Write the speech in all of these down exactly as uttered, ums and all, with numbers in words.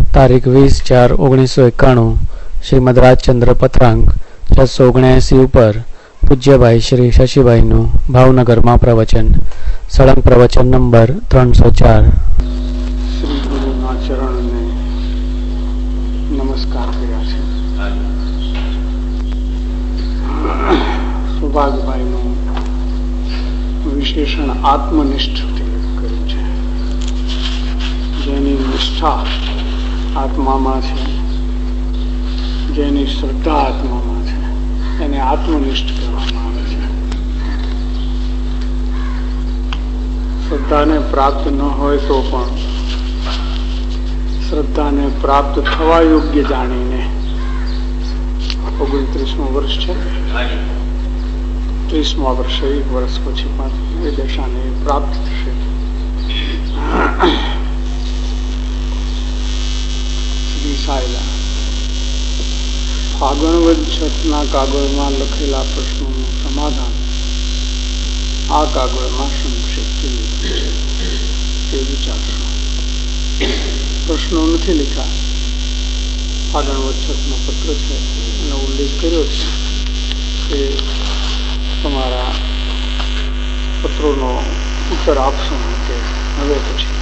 તારીખ વીસ ચાર ઓગણીસો એકાણું શ્રીમદ રાજચંદ્ર પત્રાંક છસો ઓગણએંસી ઉપર પૂજ્યભાઈ શ્રી શશીભાઈનું ભાવનગરમાં પ્રવચન. સળંગ પ્રવચન નંબર ત્રણસો ચાર. શ્રી ગુરુના ચરણને નમસ્કાર કર્યા છે. સુભાગભાઈનું વિશેષણ આત્મનિષ્ઠથી કર્યું છે. જેની નિષ્ઠા આત્મામાં છે, જેની શ્રદ્ધા આત્મામાં છે, એને આત્મનિષ્ઠ કહેવામાં આવે છે. શ્રદ્ધાને પ્રાપ્ત ન હોય તો પણ શ્રદ્ધાને પ્રાપ્ત થવા યોગ્ય જાણીને ઓગણત્રીસમું વર્ષ છે, ત્રીસમા વર્ષે એક વર્ષ પછી પણ એ દશાને પ્રાપ્ત થશે. ફાગણ વદ છઠના કાગળમાં લખેલા પ્રશ્નોનું સમાધાન આ કાગળમાં સંક્ષિપ્ત એ વિચારશો. પ્રશ્નો નથી લખ્યા. ફાગણ વદ છઠનો પત્ર છે એનો ઉલ્લેખ કર્યો છે કે તમારા પત્રોનો ઉત્તર આપશો કે હવે પછી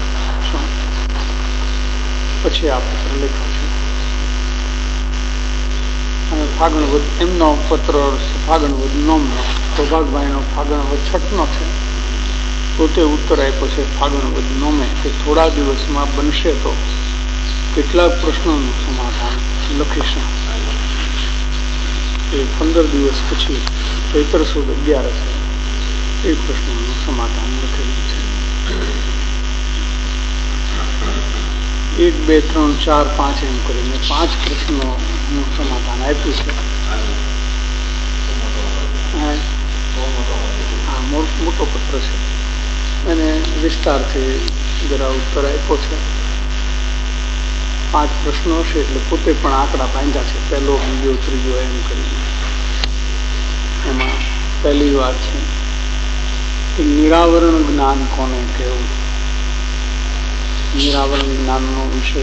પછી આ પત્ર લખ્યો છે. અને ફાગણવદ એમનો પત્ર ફાગણવદ નોમનો સૌભાગભાઈનો ફાગણવદ છઠનો છે. પોતે ઉત્તર આપ્યો છે ફાગણવદ નોમે કે થોડા દિવસમાં બનશે તો કેટલાક પ્રશ્નોનું સમાધાન લખીશું. એ પંદર દિવસ પછી ચૈત્ર સુદ અગિયાર છે એ પ્રશ્નોનું સમાધાન લખેલું છે. એક બે ત્રણ ચાર પાંચ એમ કરીને પાંચ પ્રશ્નોનું સમાધાન આપ્યું છે. હા, મોટો પત્ર છે અને વિસ્તારથી જરા ઉત્તર આપ્યો છે. પાંચ પ્રશ્નો હશે એટલે પોતે પણ આંકડા બાંધ્યા છે, પહેલો બીજો ત્રીજો એમ કરીને. એમાં પહેલી વાત છે કે નિરાવરણ જ્ઞાન કોને કહેવું. નિરાવરણ જ્ઞાનનો વિષય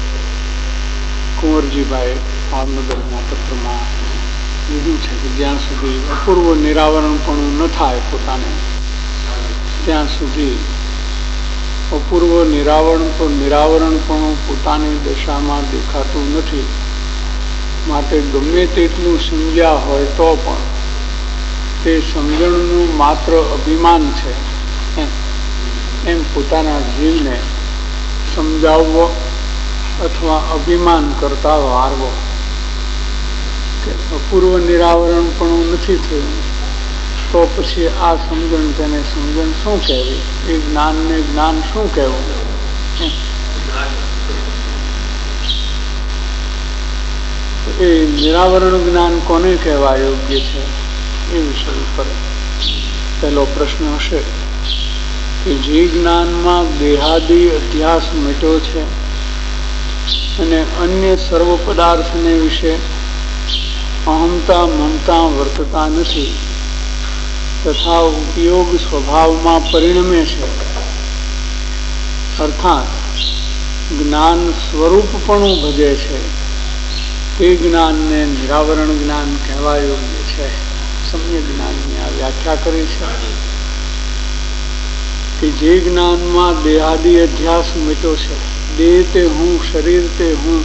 કુંવરજીભાઈ ભાવનગરના પત્રમાં લીધું છે કે જ્યાં સુધી અપૂર્વ નિરાવરણપણું ન થાય પોતાને ત્યાં સુધી અપૂર્વ નિરાવરણ નિરાવરણપણું પોતાની દશામાં દેખાતું નથી. માટે ગમે તેટલું સમજ્યા હોય તો પણ તે સમજણનું માત્ર અભિમાન છે એમ પોતાના જીવને સમજાવવો અથવા અભિમાન કરતા વારવો કે અપૂર્વ નિરાવરણ પણ નથી થયું તો પછી આ સમજણ તેને સમજણ શું કહેવી, એ જ્ઞાનને જ્ઞાન શું કહેવું. એ નિરાવરણ જ્ઞાન કોને કહેવા યોગ્ય છે એ વિષય ઉપર પહેલો પ્રશ્ન હશે કે જે જ્ઞાનમાં દેહાદી અધ્યાસ મટ્યો છે અને અન્ય સર્વ પદાર્થને વિશે અહમતા મમતા વર્તતા નથી તથા ઉપયોગ સ્વભાવમાં પરિણમે છે, અર્થાત જ્ઞાન સ્વરૂપપણું ભજે છે, તે જ્ઞાનને નિરાવરણ જ્ઞાન કહેવા યોગ્ય છે. સમ્યક જ્ઞાનની આ વ્યાખ્યા કરી છે કે જે જ્ઞાનમાં દેહાદી અધ્યાસ મટ્યો છે, દેહ તે હું, શરીર તે હું,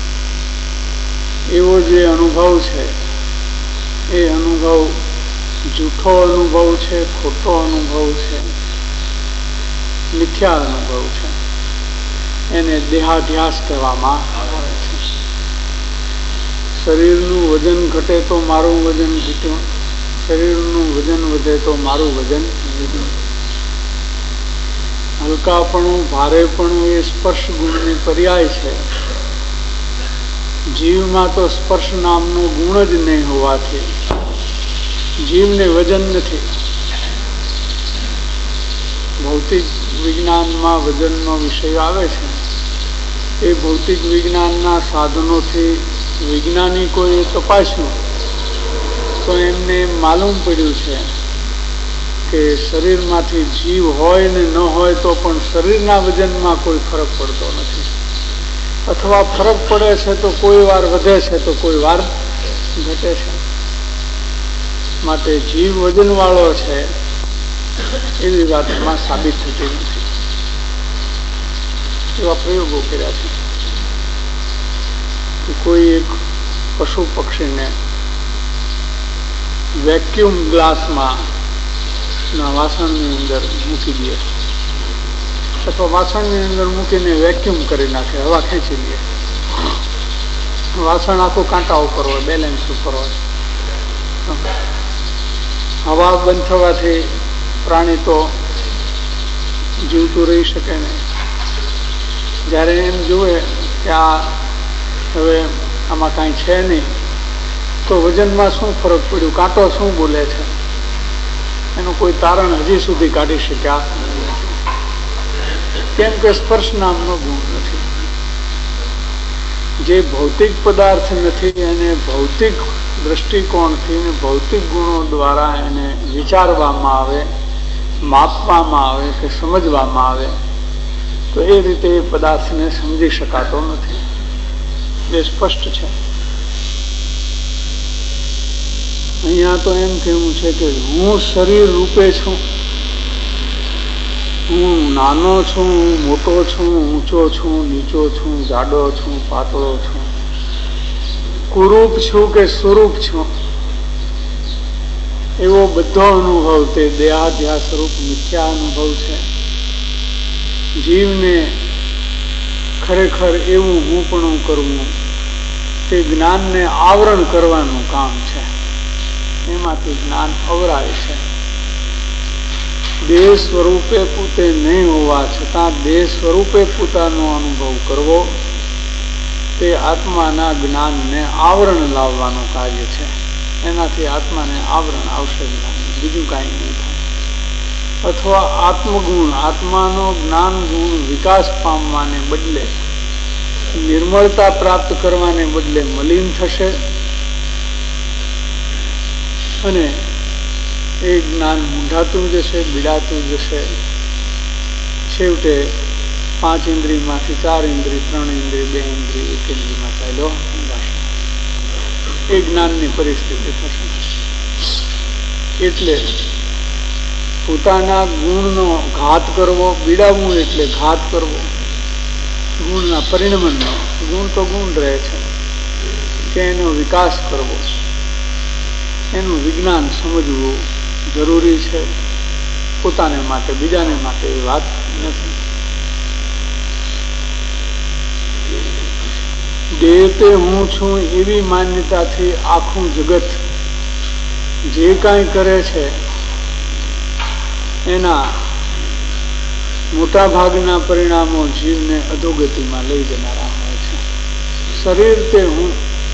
એવો જે અનુભવ છે એ અનુભવ જૂઠો અનુભવ છે, ખોટો અનુભવ છે, મિથ્યા અનુભવ છે. એને દેહાધ્યાસ કહેવામાં આવે છે. શરીરનું વજન ઘટે તો મારું વજન ઘટ્યું, શરીરનું વજન વધે તો મારું વજન વધ્યું. હલકાપણું ભારેપણું એ સ્પર્શ ગુણની પર્યાય છે. જીવમાં તો સ્પર્શ નામનો ગુણ જ નહીં હોવાથી જીવને વજન નથી. ભૌતિક વિજ્ઞાનમાં વજનનો વિષય આવે છે. એ ભૌતિક વિજ્ઞાનના સાધનોથી વૈજ્ઞાનિકોએ તપાસ્યું તો એમને માલુમ પડ્યું છે કે શરીરમાંથી જીવ હોય ને ન હોય તો પણ શરીરના વજનમાં કોઈ ફરક પડતો નથી. અથવા ફરક પડે છે તો કોઈ વાર વધે છે તો કોઈ વાર ઘટે છે. માટે જીવ વજન વાળો છે એવી વાતમાં સાબિત થતી નથી. એવા પ્રયોગો કર્યા છે કે કોઈ એક પશુ પક્ષીને વેક્યુમ ગ્લાસમાં ના વાસણની અંદર મૂકી દે અથવા વાસણની અંદર મૂકીને વેક્યુમ કરી નાખે, હવા ખેંચી લે. વાસણ આખું કાંટા ઉપર હોય, બેલેન્સ ઉપર હોય. હવા બંધ થવાથી પ્રાણી તો જીવતું રહી શકે નહીં. જ્યારે એમ જુએ કે આ હવે આમાં કાંઈ છે નહીં તો વજનમાં શું ફરક પડ્યું, કાંટો શું બોલે છે, એનું કોઈ તારણ હજી સુધી કાઢી શક્યા. કેમ કે સ્પર્શ નામનો ગુણ નથી. જે ભૌતિક પદાર્થ નથી એને ભૌતિક દ્રષ્ટિકોણથી ને ભૌતિક ગુણો દ્વારા એને વિચારવામાં આવે, માપવામાં આવે કે સમજવામાં આવે તો એ રીતે એ પદાર્થને સમજી શકાતો નથી. એ સ્પષ્ટ છે. અહીંયા તો એમ કહેવું છે કે હું શરીર રૂપે છું, હું નાનો છું, હું મોટો છું, ઊંચો છું, નીચો છું, જાડો છું, પાતળો છું, કુરૂપ છું કે સ્વરૂપ છું, એવો બધો અનુભવ તે દેહાધ્યાસ રૂપ મિથ્યા અનુભવ છે. જીવને ખરેખર એવું હું પણ કરવું તે જ્ઞાનને આવરણ કરવાનું કામ છે. એમાંથી જ્ઞાન અવરાય છે. દેહ સ્વરૂપે પોતે નહીં હોવા છતાં દેહ સ્વરૂપે પોતાનો અનુભવ કરવો તે આત્માના જ્ઞાનને આવરણ લાવવાનું કાર્ય છે. એનાથી આત્માને આવરણ આવશે જ્ઞાન, બીજું કાંઈ નહીં થાય. અથવા આત્મગુણ, આત્માનો જ્ઞાન ગુણ વિકાસ પામવાને બદલે, નિર્મળતા પ્રાપ્ત કરવાને બદલે મલિન થશે અને એ જ્ઞાન મૂંઢાતું જશે, બીડાતું જશે. છેવટે પાંચ ઇન્દ્રિયમાંથી ચાર ઇન્દ્રિય, ત્રણ ઇન્દ્રિય, બે ઇન્દ્રિય, એક ઇન્દ્રિયમાં ચાલ્યો જશે. એ જ્ઞાનની પરિસ્થિતિ થશે. એટલે પોતાના ગુણનો ઘાત કરવો, બીડાવવું એટલે ઘાત કરવો. ગુણના પરિણમનનો, ગુણ તો ગુણ રહે છે, કે એનો વિકાસ કરવો, એનું વિજ્ઞાન સમજવું જરૂરી છે. પોતાને માટે, બીજાને માટે એ વાત નથી. દેહ તે હું છું એવી માન્યતાથી આખું જગત જે કાંઈ કરે છે એના મોટા ભાગના પરિણામો જીવને અધોગતિમાં લઈ જનારા હોય છે. શરીર તે હું,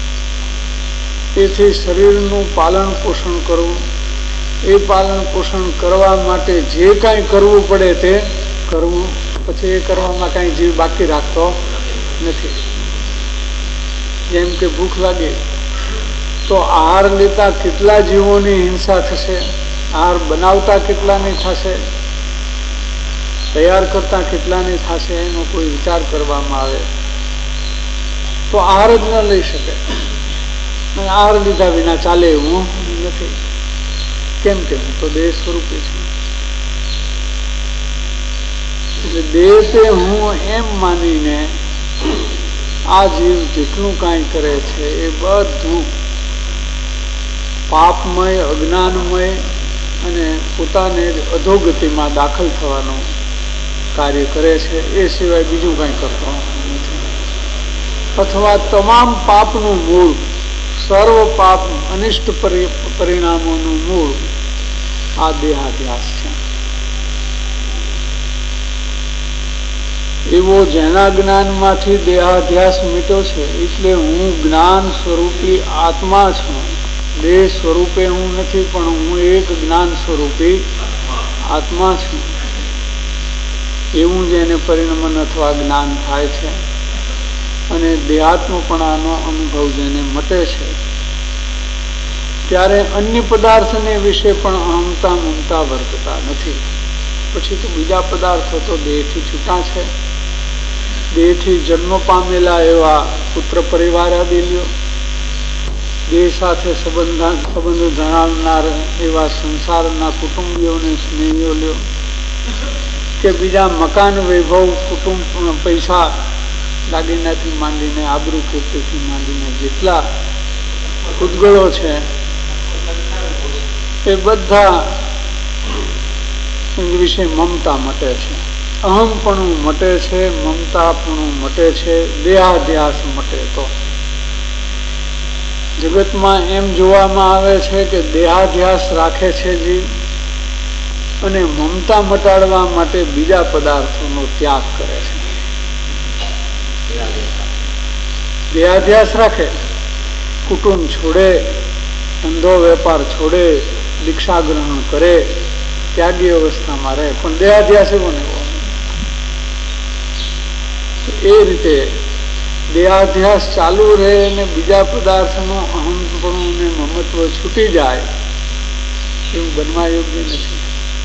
તેથી શરીરનું પાલન પોષણ કરવું, એ પાલન પોષણ કરવા માટે જે કાંઈ કરવું પડે તે કરવું. પછી એ કરવામાં કાંઈ જીવ બાકી રાખતો નથી. જેમ કે ભૂખ લાગે તો આહાર લેતા કેટલા જીવોની હિંસા થશે, આહાર બનાવતા કેટલાની થશે, તૈયાર કરતા કેટલાની થશે, એનો કોઈ વિચાર કરવામાં આવે તો આહાર જ ન લઈ શકે. આહાર લીધા વિના ચાલે એવું નથી. કેમ કે હું તો દેહ સ્વરૂપે છું. એટલે દેહ તે હું એમ માનીને આ જીવ જેટલું કાંઈ કરે છે એ બધું પાપમય, અજ્ઞાનમય અને પોતાને અધોગતિમાં દાખલ થવાનું કાર્ય કરે છે. એ સિવાય બીજું કાંઈ કરતો નથી. અથવા તમામ પાપનું મૂળ, સર્વ પાપ અનિષ્ટ પરિણામોનું મૂળ આ દેહાધ્યાસ છે. એવો જેના જ્ઞાનમાંથી દેહાધ્યાસ મીટો છે એટલે હું જ્ઞાન સ્વરૂપી આત્મા છું. દેહ સ્વરૂપે હું નથી, પણ હું એક જ્ઞાન સ્વરૂપી આત્મા છું. એવું જેને પરિણમન અથવા જ્ઞાન થાય છે અને દેહાત્મપણાનો અનુભવ જેને મટે છે ત્યારે અન્ય પદાર્થને વિશે પણ અહમતા મમતા વર્તતા નથી. પછી તો બીજા પદાર્થો તો દેહથી છૂટા છે. દેહથી જન્મ પામેલા એવા પુત્ર પરિવાર આદિ લ્યો, દેહ સાથે સંબંધ સંબંધ ધરાવનાર એવા સંસારના કુટુંબીઓને સ્નેહીઓ લ્યો, કે બીજા મકાન વૈભવ કુટુંબ પૈસા દાગીનાથી માંડીને આબરૂ કીર્તિથી માંડીને જેટલા ઉદ્ગળો છે એ બધા વિશે મમતા મટે છે, અહમપણું મટે છે, મમતાપણું મટે છે, દેહાધ્યાસ મટે. તો જગતમાં એમ જોવામાં આવે છે કે દેહાધ્યાસ રાખે છે જીવ અને મમતા મટાડવા માટે બીજા પદાર્થોનો ત્યાગ કરે છે. દેહાધ્યાસ રાખે, કુટુંબ છોડે, ધંધો વેપાર છોડે, દીક્ષા ગ્રહણ કરે, ત્યાગી અવસ્થામાં રહે, પણ દેહાધ્યાસ એવો ને એવો. એ રીતે દેહાધ્યાસ ચાલુ રહે અને બીજા પદાર્થનો અહંપણું ને મમત્વ છૂટી જાય એવું બનવા યોગ્ય નથી.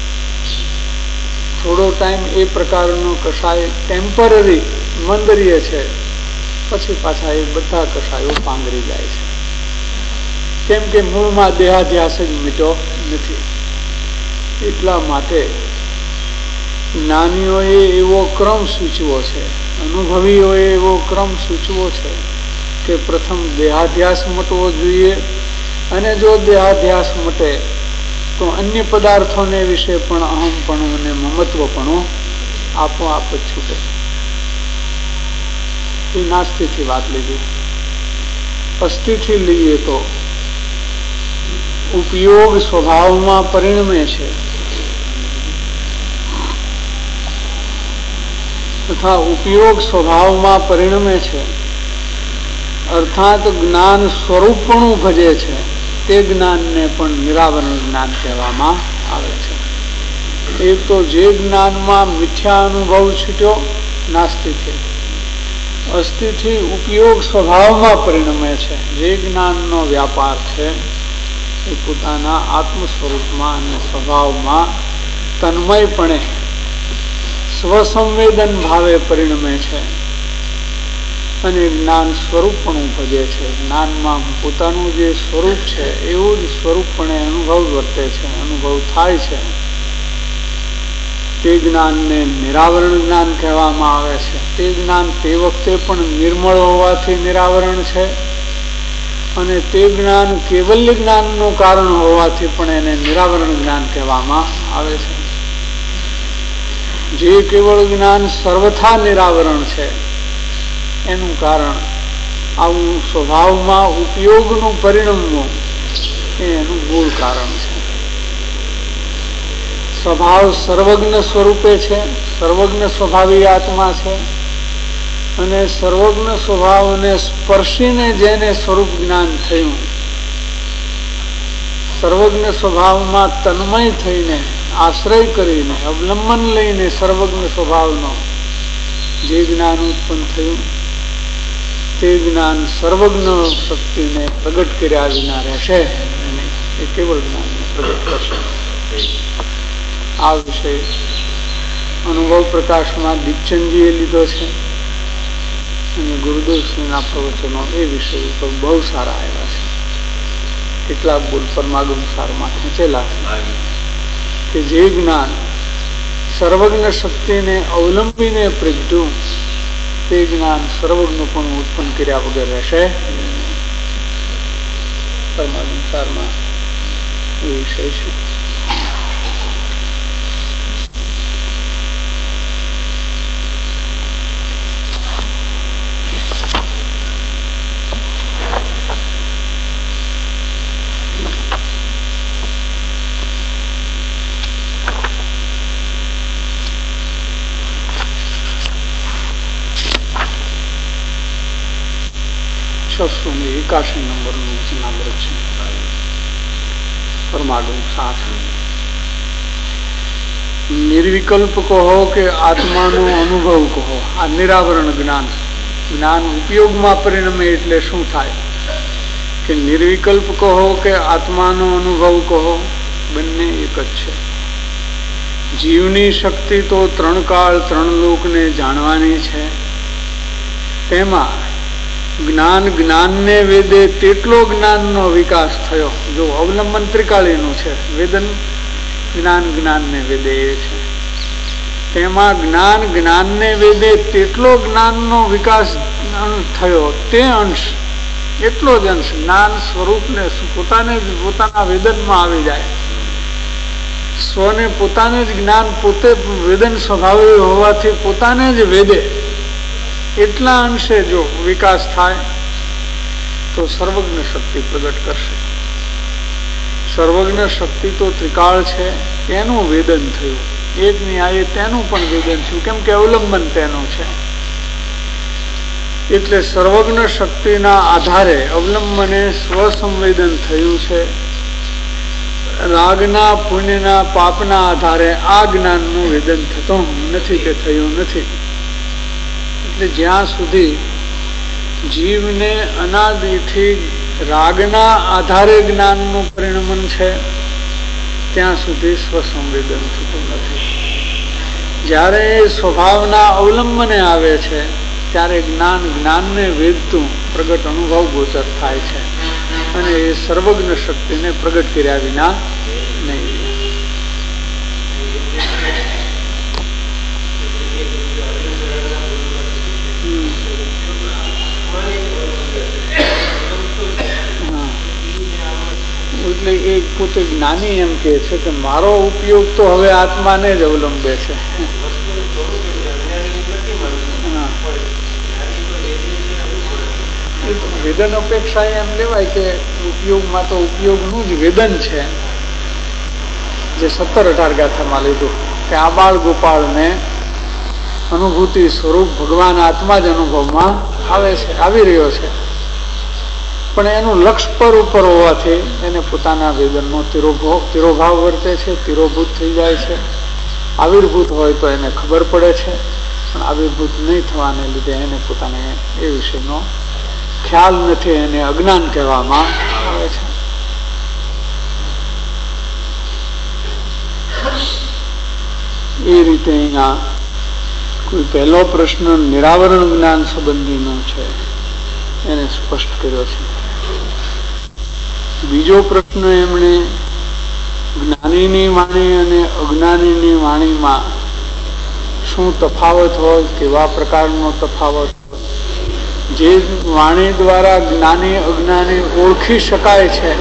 થોડો ટાઈમ એ પ્રકારનો કષાય ટેમ્પરરી મંદરીય છે, પછી પાછા એ બધા કષાયો પાંગરી જાય છે, કેમ કે મૂળમાં દેહાધ્યાસ જ મીટો નથી. એટલા માટે જ્ઞાનીઓએ એવો ક્રમ સૂચવો છે, અનુભવીઓએ એવો ક્રમ સૂચવો છે કે પ્રથમ દેહાધ્યાસ મટવો જોઈએ, અને જો દેહાધ્યાસ મટે તો અન્ય પદાર્થોને વિશે પણ અહમપણું અને મમત્વપણું આપોઆપ જ છૂટે. એ નાસ્તિથી વાત લીધી. અસ્થિથી લઈએ તો ઉપયોગ સ્વભાવમાં પરિણમે છે, તથા ઉપયોગ સ્વભાવમાં પરિણમે છે અર્થાત જ્ઞાન સ્વરૂપણું ભજે છે, તે જ્ઞાનને પણ નિરાવરણ જ્ઞાન કહેવામાં આવે છે. એક તો જે જ્ઞાનમાં મિથ્યા અનુભવ છૂટ્યો નાસ્તિથી, અસ્થિથી ઉપયોગ સ્વભાવમાં પરિણમે છે, જે જ્ઞાનનો વ્યાપાર છે એ પોતાના આત્મ સ્વરૂપમાં અને સ્વભાવમાં તન્મયપણે સ્વસંવેદન ભાવે પરિણમે છે, અને જ્ઞાન સ્વરૂપપણું ભજે છે. જ્ઞાનમાં પોતાનું જે સ્વરૂપ છે એવું જ સ્વરૂપપણે અનુભવ વર્તે છે, અનુભવ થાય છે. તે જ્ઞાનને નિરાવરણ જ્ઞાન કહેવામાં આવે છે. તે જ્ઞાન તે વખતે પણ નિર્મળ હોવાથી નિરાવરણ છે, અને તે જ્ઞાન કેવલ્ય જ્ઞાનનું કારણ હોવાથી પણ એને નિરાવરણ જ્ઞાન કહેવામાં આવે છે. જે કેવળ જ્ઞાન સર્વથા નિરાવરણ છે એનું કારણ આવું સ્વભાવમાં ઉપયોગનું પરિણમવું એ એનું મૂળ કારણ છે. સ્વભાવ સર્વજ્ઞ સ્વરૂપે છે, સર્વજ્ઞ સ્વભાવી આત્મા છે, અને સર્વજ્ઞ સ્વભાવને સ્પર્શીને જેને સ્વરૂપ જ્ઞાન થયું, સર્વજ્ઞ સ્વભાવમાં તન્મય થઈને આશ્રય કરીને અવલંબન લઈને સર્વજ્ઞ સ્વભાવનો જે જ્ઞાન ઉત્પન્ન થયું તે જ્ઞાન સર્વજ્ઞ શક્તિને પ્રગટ કર્યા વિના રહેશે, એ કેવળ જ્ઞાનને પ્રગટ કરશે. આ વિષય અનુભવ પ્રકાશમાં દીપચંદજીએ લીધો છે, અને ગુરુદેવશ્રીના પ્રવચનો એ વિષય ઉપર બહુ સારા આવ્યા છે. કેટલાક બોલ પરમાગમ સારમાં ખેંચેલા છે કે જે જ્ઞાન સર્વજ્ઞ શક્તિને અવલંબીને પ્રગટ્યું તે જ્ઞાન સર્વજ્ઞ પણ ઉત્પન્ન કર્યા વગર રહેશે. પરમાગમ સારમાં એ વિષય છે. છસો ને એકાશી નંબરનું વચનામૃત છે. પરમાગમ સાથ નિર્વિકલ્પ કહો કે આત્માનો અનુભવ કહો, આ નિરાવરણ જ્ઞાન જ્ઞાન ઉપયોગમાં પરિણમે એટલે શું થાય કે નિર્વિકલ્પ કહો કે આત્માનો અનુભવ કહો, બંને એક જ છે. જીવની શક્તિ તો ત્રણ કાળ ત્રણ લોકને જાણવાની છે, તેમાં જ્ઞાન જ્ઞાનને વેદે તેટલો જ્ઞાનનો વિકાસ થયો. જો અવલંબન ત્રિકાળીનું છે, વેદન જ્ઞાન જ્ઞાનને વેદે એ છે. તેમાં જ્ઞાન જ્ઞાનને વેદે તેટલો જ્ઞાનનો વિકાસ થયો. તે અંશ, એટલો જ અંશ જ્ઞાન સ્વરૂપને પોતાને જ પોતાના વેદનમાં આવી જાય. સ્વને પોતાને જ જ્ઞાન પોતે વેદન સ્વભાવે હોવાથી પોતાને જ વેદે એટલા અંશે જો વિકાસ થાય તો સર્વજ્ઞ શક્તિ પ્રગટ કરશે. સર્વજ્ઞ શક્તિ તો ત્રિકાળ છે, તેનું વેદન થયું. એક ન્યાયે તેનું પણ વેદન થયું, કેમ કે અવલંબન તેનું છે. એટલે સર્વજ્ઞ શક્તિના આધારે અવલંબને સ્વસંવેદન થયું છે. રાગના પુણ્યના પાપના આધારે આ જ્ઞાનનું વેદન થતું નથી કે થયું નથી. એટલે જ્યાં સુધી જીવને અનાદિથી રાગના આધારે જ્ઞાનનું પરિણમન છે ત્યાં સુધી સ્વસંવેદન થતું નથી. જ્યારે સ્વભાવના અવલંબને આવે છે ત્યારે જ્ઞાન જ્ઞાનને વેદતું પ્રગટ અનુભવ ગોચર થાય છે અને એ સર્વજ્ઞ શક્તિને પ્રગટ કર્યા વિના નહીં. એટલે એ પોતે જ્ઞાની એમ કે છે કે મારો ઉપયોગ તો હવે આત્માને જ અવલંબે છે. વેદન અપેક્ષા એમ લેવાય કે ઉપયોગમાં તો ઉપયોગનું જ વેદન છે, જે સત્તર અઢાર ગાથામાં લીધું કે આ બાળ ગોપાળ ને અનુભૂતિ સ્વરૂપ ભગવાન આત્મા જ અનુભવમાં આવે છે, આવી રહ્યો છે. પણ એનું લક્ષ્ય પર ઉપર હોવાથી એને પોતાના વેદનનો તિરોભાવ તિરોભાવ વર્તે છે, તિરોભૂત થઈ જાય છે. આવિર્ભૂત હોય તો એને ખબર પડે છે, પણ આવિર્ભૂત નહીં થવાને લીધે એને પોતાને એ વિષયનો ખ્યાલ નથી, એને અજ્ઞાન કહેવામાં આવે છે. એ રીતે અહીંયા કોઈ પહેલો પ્રશ્ન નિરાવરણ જ્ઞાન સંબંધીનો છે, એને સ્પષ્ટ કર્યો છે. બીજો પ્રશ્ન એમણે જ્ઞાનીની વાણી અને અજ્ઞાનીની વાણીમાં શું તફાવત હોય, કેવા પ્રકારનો તફાવત હોય. જે વાણી દ્વારા જ્ઞાની અજ્ઞાની ઓળખી શકાય છે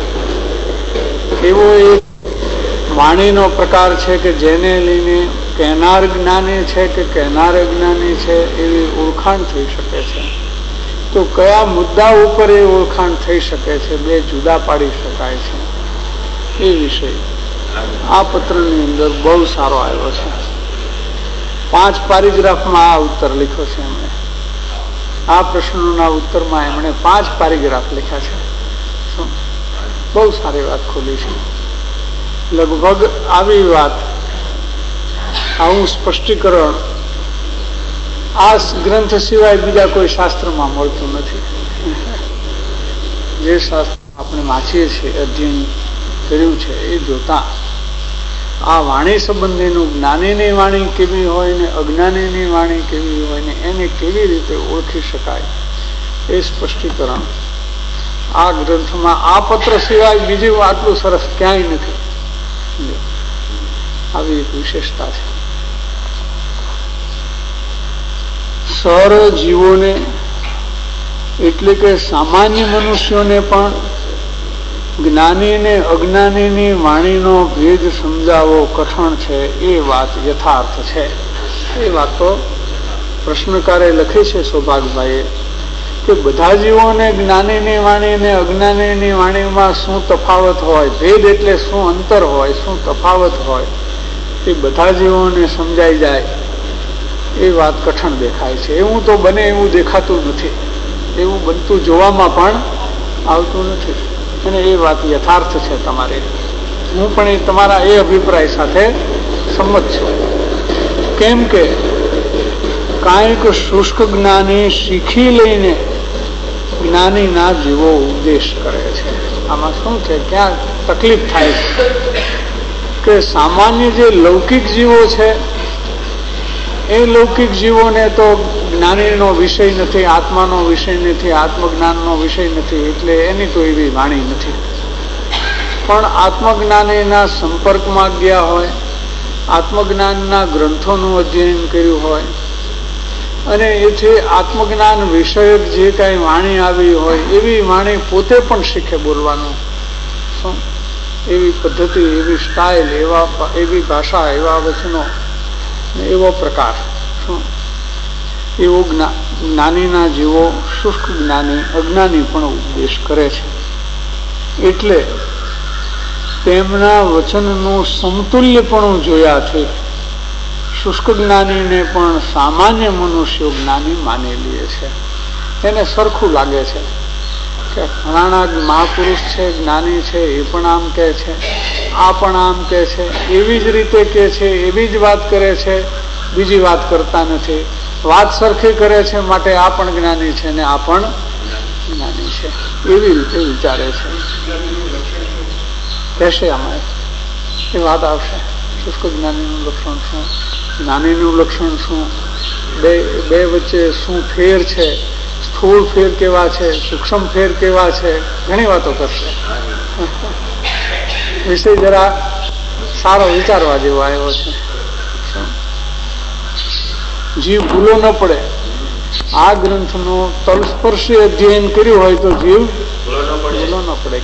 એવો એક વાણીનો પ્રકાર છે કે જેને લઈને કહેનાર જ્ઞાની છે કે કહેનાર અજ્ઞાની છે એવી ઓળખાણ થઈ શકે છે. તો કયા મુદ્દા ઉપર એ ઓળખાણ થઈ શકે છે, બે જુદા પાડી શકાય છે, એ વિષય આ પત્રની અંદર બહુ સારો આવ્યો છે. પાંચ પેરેગ્રાફમાં આ ઉત્તર લખ્યો છે એમણે. આ પ્રશ્નોના ઉત્તરમાં એમણે પાંચ પેરેગ્રાફ લખ્યા છે. બહુ સારી વાત ખોલી છે. લગભગ આવી વાત, આવું સ્પષ્ટીકરણ આ ગ્રંથ સિવાય બીજા કોઈ શાસ્ત્રમાં મળતું નથી. જે શાસ્ત્ર આપણે વાંચીએ છીએ, અધ્યયન કર્યું છે, એ જોતા આ વાણી સંબંધીનું જ્ઞાનીની વાણી કેવી હોય ને અજ્ઞાનીની વાણી કેવી હોય ને એને કેવી રીતે ઓળખી શકાય એ સ્પષ્ટીકરણ આ ગ્રંથમાં, આ પત્ર સિવાય બીજું આટલું સરસ ક્યાંય નથી. આવી એક વિશેષતા છે. સર જીવોને એટલે કે સામાન્ય મનુષ્યોને પણ જ્ઞાની ને અજ્ઞાનીની વાણીનો ભેદ સમજાવવો કઠણ છે, એ વાત યથાર્થ છે. એ વાત તો પ્રશ્નકારે લખી છે સૌભાગભાઈએ કે બધા જીવોને જ્ઞાનીની વાણી ને અજ્ઞાનીની વાણીમાં શું તફાવત હોય, ભેદ એટલે શું અંતર હોય, શું તફાવત હોય, એ બધા જીવોને સમજાઈ જાય એ વાત કઠણ દેખાય છે. એવું તો બને એવું દેખાતું નથી, એવું બનતું જોવામાં પણ આવતું નથી. અને એ વાત યથાર્થ છે તમારી. હું પણ એ તમારા એ અભિપ્રાય સાથે સંમત છું. કેમ કે કાંઈક શુષ્ક જ્ઞાની શીખી લઈને જ્ઞાનીના જીવો ઉપદેશ કરે છે. આમાં શું છે, ક્યાં તકલીફ થાય છે કે સામાન્ય જે લૌકિક જીવો છે એ લૌકિક જીવોને તો જ્ઞાનીનો વિષય નથી, આત્માનો વિષય નથી, આત્મજ્ઞાનનો વિષય નથી, એટલે એની તો એવી વાણી નથી. પણ આત્મજ્ઞાનીના સંપર્કમાં ગયા હોય, આત્મજ્ઞાનના ગ્રંથોનું અધ્યયન કર્યું હોય અને એથી આત્મજ્ઞાન વિષયક જે કાંઈ વાણી આવી હોય એવી વાણી પોતે પણ શીખે બોલવાનું. શું એવી પદ્ધતિ, એવી સ્ટાઇલ, એવા એવી ભાષા, એવા વચનો, એવો પ્રકાર. શું એવો જ્ઞાનીના જેવો શુષ્ક જ્ઞાની અજ્ઞાની પણ ઉપદેશ કરે છે. એટલે તેમના વચનનું સમતુલ્યપણું જોયાથી શુષ્ક જ્ઞાનીને પણ સામાન્ય મનુષ્યો જ્ઞાની માની લે છે. એને સરખું લાગે છે કે ફલાણા મહાપુરુષ છે, જ્ઞાની છે, એ પણ આમ કહે છે, આ પણ આમ કહે છે, એવી જ રીતે કહે છે, એવી જ વાત કરે છે, બીજી વાત કરતા નથી. વાત સરખી કરે છે માટે આ પણ જ્ઞાની છે ને આ પણ જ્ઞાની છે, એવી રીતે વિચારે છે. કહેશે આમાં એ વાત આવશે. શુષ્ક જ્ઞાનીનું લક્ષણ શું, જ્ઞાનીનું લક્ષણ શું, બે બે વચ્ચે શું ફેર છે, સ્થૂળ ફેર કેવા છે, સૂક્ષ્મ ફેર કેવા છે, ઘણી વાતો કરશે. વિષય જરા સારો વિચારવા જેવો આવ્યો છે. જીવ ભૂલો ન પડે. આ ગ્રંથનો તલસ્પર્શી અધ્યયન કર્યું હોય તો જીવ ભૂલો ન પડે.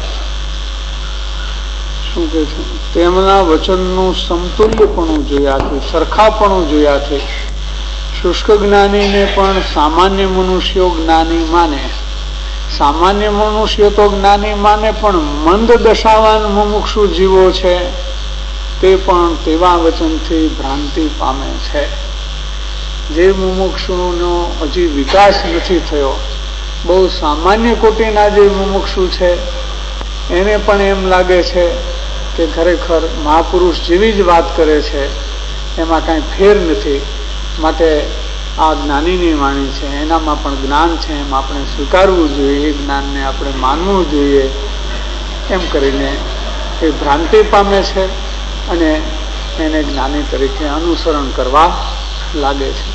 શું કે છે? તેમના વચનનું સમતુલ્યપણું જોયાથી, સરખાપણું જોયાથી શુષ્ક જ્ઞાનીને પણ સામાન્ય મનુષ્યો જ્ઞાની માને. સામાન્ય મનુષ્યો તો જ્ઞાની માને, પણ મંદ દશાવાન મુમુક્ષુ જીવો છે તે પણ તેવા વચનથી ભ્રાંતિ પામે છે. જે મુમુક્ષુનો હજી વિકાસ નથી થયો, બહુ સામાન્ય કોટીના જે મુમુક્ષુ છે એને પણ એમ લાગે છે કે ખરેખર મહાપુરુષ જેવી જ વાત કરે છે, એમાં કાંઈ ફેર નથી, માટે આ જ્ઞાનીની વાણી છે, એનામાં પણ જ્ઞાન છે, એમ આપણે સ્વીકારવું જોઈએ, એ જ્ઞાનને આપણે માનવું જોઈએ, એમ કરીને એ ભ્રાંતિ પામે છે અને એને જ્ઞાની તરીકે અનુસરણ કરવા લાગે છે.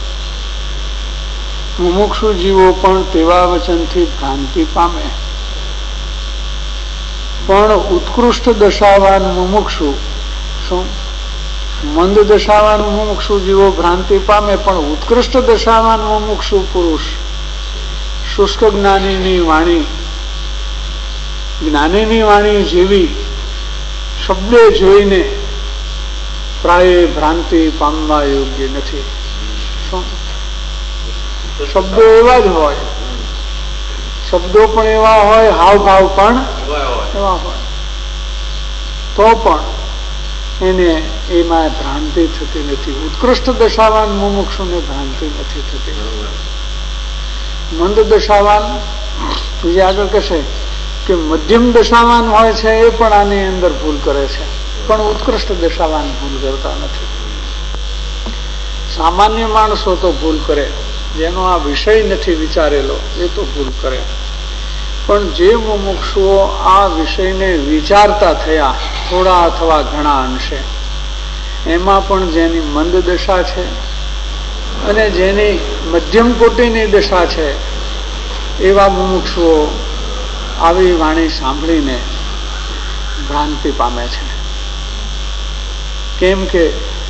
મુમુક્ષુ જીવો પણ તેવા વચનથી ભ્રાંતિ પામે, પણ ઉત્કૃષ્ટ દશાવાન મુમુક્ષુ, શું મંદ દશાવાન મુમુક્ષુ જીવો ભ્રાંતિ પામે, પણ ઉત્કૃષ્ટ દશાવાન મુમુક્ષુ પુરુષ શુષ્ક જ્ઞાનીની વાણી, જ્ઞાનીની વાણી જેવી શબ્દે જોઈને પ્રાય ભ્રાંતિ પામવા યોગ્ય નથી. શું શબ્દો એવા જ હોય, શબ્દો પણ એવા હોય, હાવભાવ પણ એવા હોય, તો પણ એને એમાં ભ્રાંતિ થતી નથી. ઉત્કૃષ્ટ દશાવાન મુમુક્ષુને ભ્રાંતિ નથી થતી. મંદ દશાવાન જે આગળ કહેશે કે મધ્યમ દશાવાન હોય છે એ પણ આની અંદર ભૂલ કરે છે, પણ ઉત્કૃષ્ટ દશાવાન ભૂલ કરતા નથી. સામાન્ય માણસો તો ભૂલ કરે, જેનો આ વિષય નથી વિચારેલો એ તો ભૂલ કરે, પણ જે મુમુક્ષુઓ આ વિષયને વિચારતા થયા થોડા અથવા ઘણા અંશે, એમાં પણ જેની મંદ દશા છે અને જેની મધ્યમ કોટીની દશા છે, એવા મુમુક્ષુઓ આવી વાણી સાંભળીને ભ્રાંતિ પામે છે. કેમ કે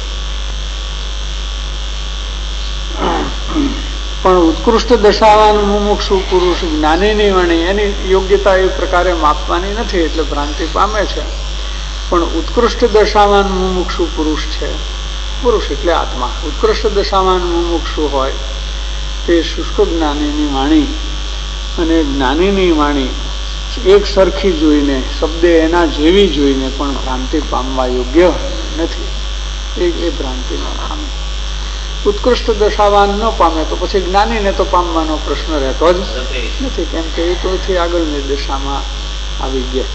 પણ ઉત્કૃષ્ટ દશાવાન મુમુક્ષુ પુરુષ જ્ઞાનીની વાણી, એની યોગ્યતા એ પ્રકારે માપવાની નથી એટલે ભ્રાંતિ પામે છે. પણ ઉત્કૃષ્ટ દશાવાન મુમુક્ષુ પુરુષ છે, પુરુષ એટલે આત્મા, ઉત્કૃષ્ટ દશાવાન મુમુક્ષુ હોય તે શુષ્ક જ્ઞાનીની વાણી અને જ્ઞાનીની વાણી એક સરખી જોઈને, શબ્દે એના જેવી જોઈને પણ ભ્રાંતિ પામવા યોગ્ય નથી. એ એ ભ્રાંતિ ન પામે. ઉત્કૃષ્ટ દશાવાન ન પામે તો પછી જ્ઞાનીને તો પામવાનો પ્રશ્ન રહેતો જ નથી, કેમ કે એ તો આગળની દશામાં આવી ગયા.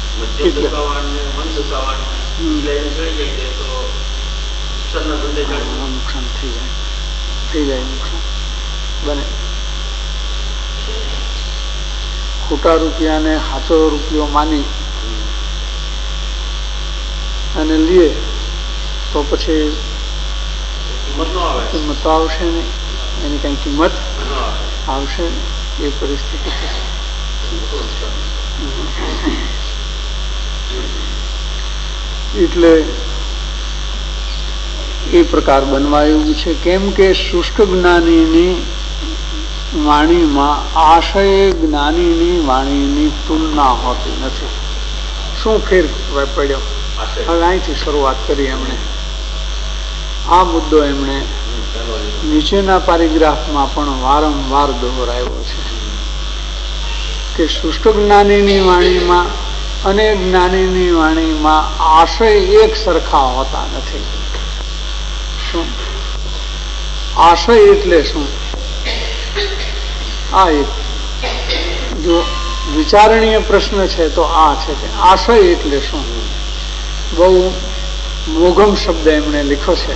નુકસાન થઈ જાય, થઈ જાય નુકસાન બને. ખોટા રૂપિયાને સાચો રૂપિયો માની અને લઈએ તો પછી કિંમત તો આવશે નહીં. એની કઈ કિંમત આવશે એ પરિસ્થિતિ થશે. એટલે એ પ્રકાર બનવા એવું છે. કેમ કે શુષ્ક જ્ઞાનીની વાણીમાં આશય જ્ઞાનીની વાણીની તુલના હોતી નથી. શું ફેર પડ્યો? હવે અહીંથી શરૂઆત કરી એમણે આ મુદ્દો એમણે નીચેના પેરેગ્રાફમાં પણ વારંવાર દોહરાયો છે કે શુષ્ક જ્ઞાનીની વાણીમાં અને જ્ઞાનીની વાણીમાં આશય એક સરખા હોતા નથી. શું આશય એટલે શું? આ એક જો વિચારણીય પ્રશ્ન છે તો આ છે કે આશય એટલે શું. બહુ મોઘમ શબ્દ એમણે લીખો છે,